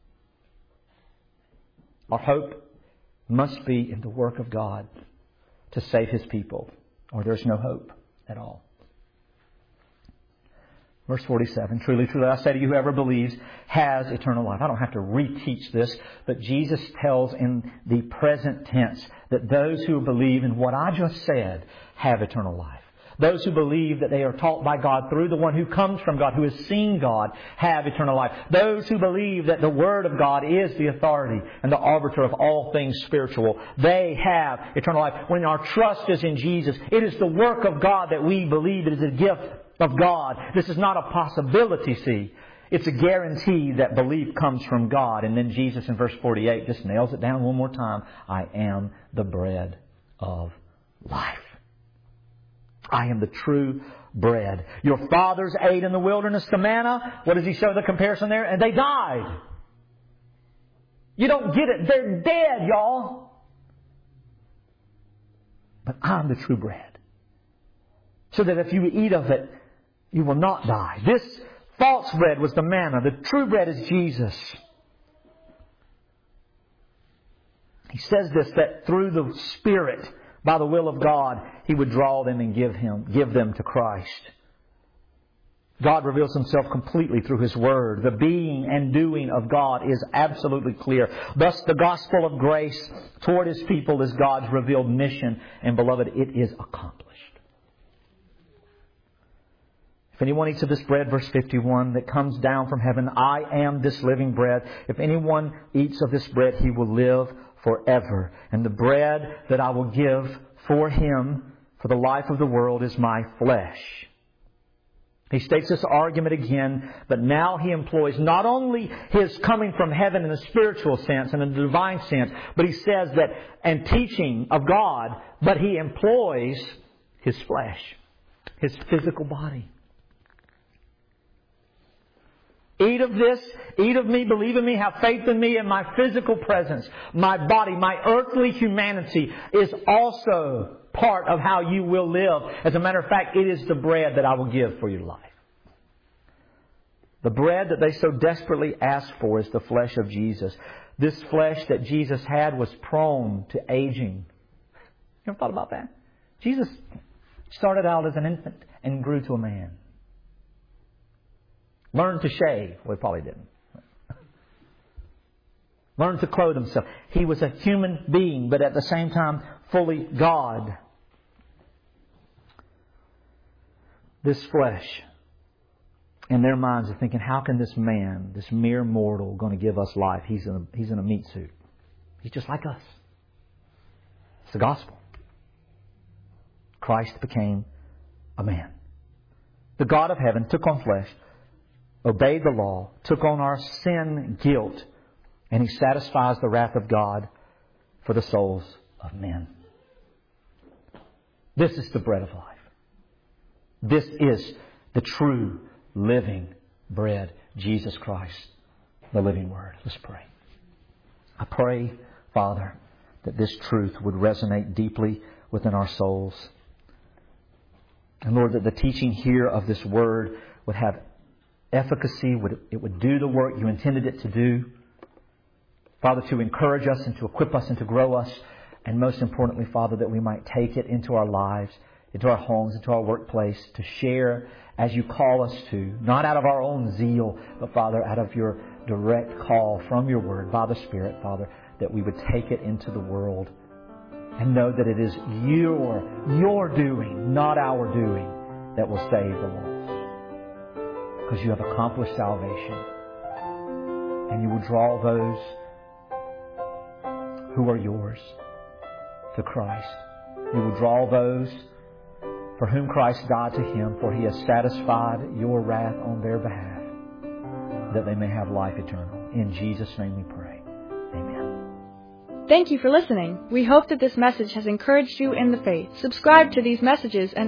Our hope must be in the work of God to save His people, or there's no hope at all. Verse forty-seven, truly, truly, I say to you, whoever believes has eternal life. I don't have to reteach this, but Jesus tells in the present tense that those who believe in what I just said have eternal life. Those who believe that they are taught by God through the one who comes from God, who has seen God, have eternal life. Those who believe that the Word of God is the authority and the arbiter of all things spiritual, they have eternal life. When our trust is in Jesus, it is the work of God that we believe. It is a gift of God. This is not a possibility, see. It's a guarantee that belief comes from God. And then Jesus in verse forty-eight just nails it down one more time. I am the bread of life. I am the true bread. Your fathers ate in the wilderness the manna. What does He show the comparison there? And they died. You don't get it. They're dead, y'all. But I'm the true bread. So that if you eat of it, you will not die. This false bread was the manna. The true bread is Jesus. He says this, that through the Spirit, by the will of God, He would draw them and give him, give them to Christ. God reveals Himself completely through His Word. The being and doing of God is absolutely clear. Thus, the gospel of grace toward His people is God's revealed mission. And beloved, it is accomplished. If anyone eats of this bread, verse fifty-one, that comes down from heaven, I am this living bread. If anyone eats of this bread, he will live forever. And the bread that I will give for him for the life of the world is my flesh. He states this argument again, but now he employs not only his coming from heaven in a spiritual sense and in a divine sense, but he says that, and teaching of God, but he employs his flesh, his physical body. Eat of this, eat of me, believe in me, have faith in me, and my physical presence, my body, my earthly humanity is also part of how you will live. As a matter of fact, it is the bread that I will give for your life. The bread that they so desperately ask for is the flesh of Jesus. This flesh that Jesus had was prone to aging. You ever thought about that? Jesus started out as an infant and grew to a man. Learned to shave. Well, he probably didn't. Learned to clothe himself. He was a human being, but at the same time, fully God. This flesh, in their minds, are thinking, how can this man, this mere mortal, going to give us life? He's in a, he's in a meat suit. He's just like us. It's the gospel. Christ became a man. The God of heaven took on flesh, obeyed the law, took on our sin guilt, and He satisfies the wrath of God for the souls of men. This is the bread of life. This is the true living bread, Jesus Christ, the living Word. Let's pray. I pray, Father, that this truth would resonate deeply within our souls. And Lord, that the teaching here of this Word would have efficacy, would it would do the work You intended it to do. Father, to encourage us and to equip us and to grow us. And most importantly, Father, that we might take it into our lives, into our homes, into our workplace, to share as You call us to. Not out of our own zeal, but Father, out of Your direct call from Your Word by the Spirit, Father, that we would take it into the world and know that it is Your, Your doing, not our doing, that will save the lost. Because You have accomplished salvation. And You will draw those who are Yours to Christ. You will draw those for whom Christ died to Him, for He has satisfied Your wrath on their behalf, that they may have life eternal. In Jesus' name we pray. Amen. Thank you for listening. We hope that this message has encouraged you in the faith. Subscribe to these messages and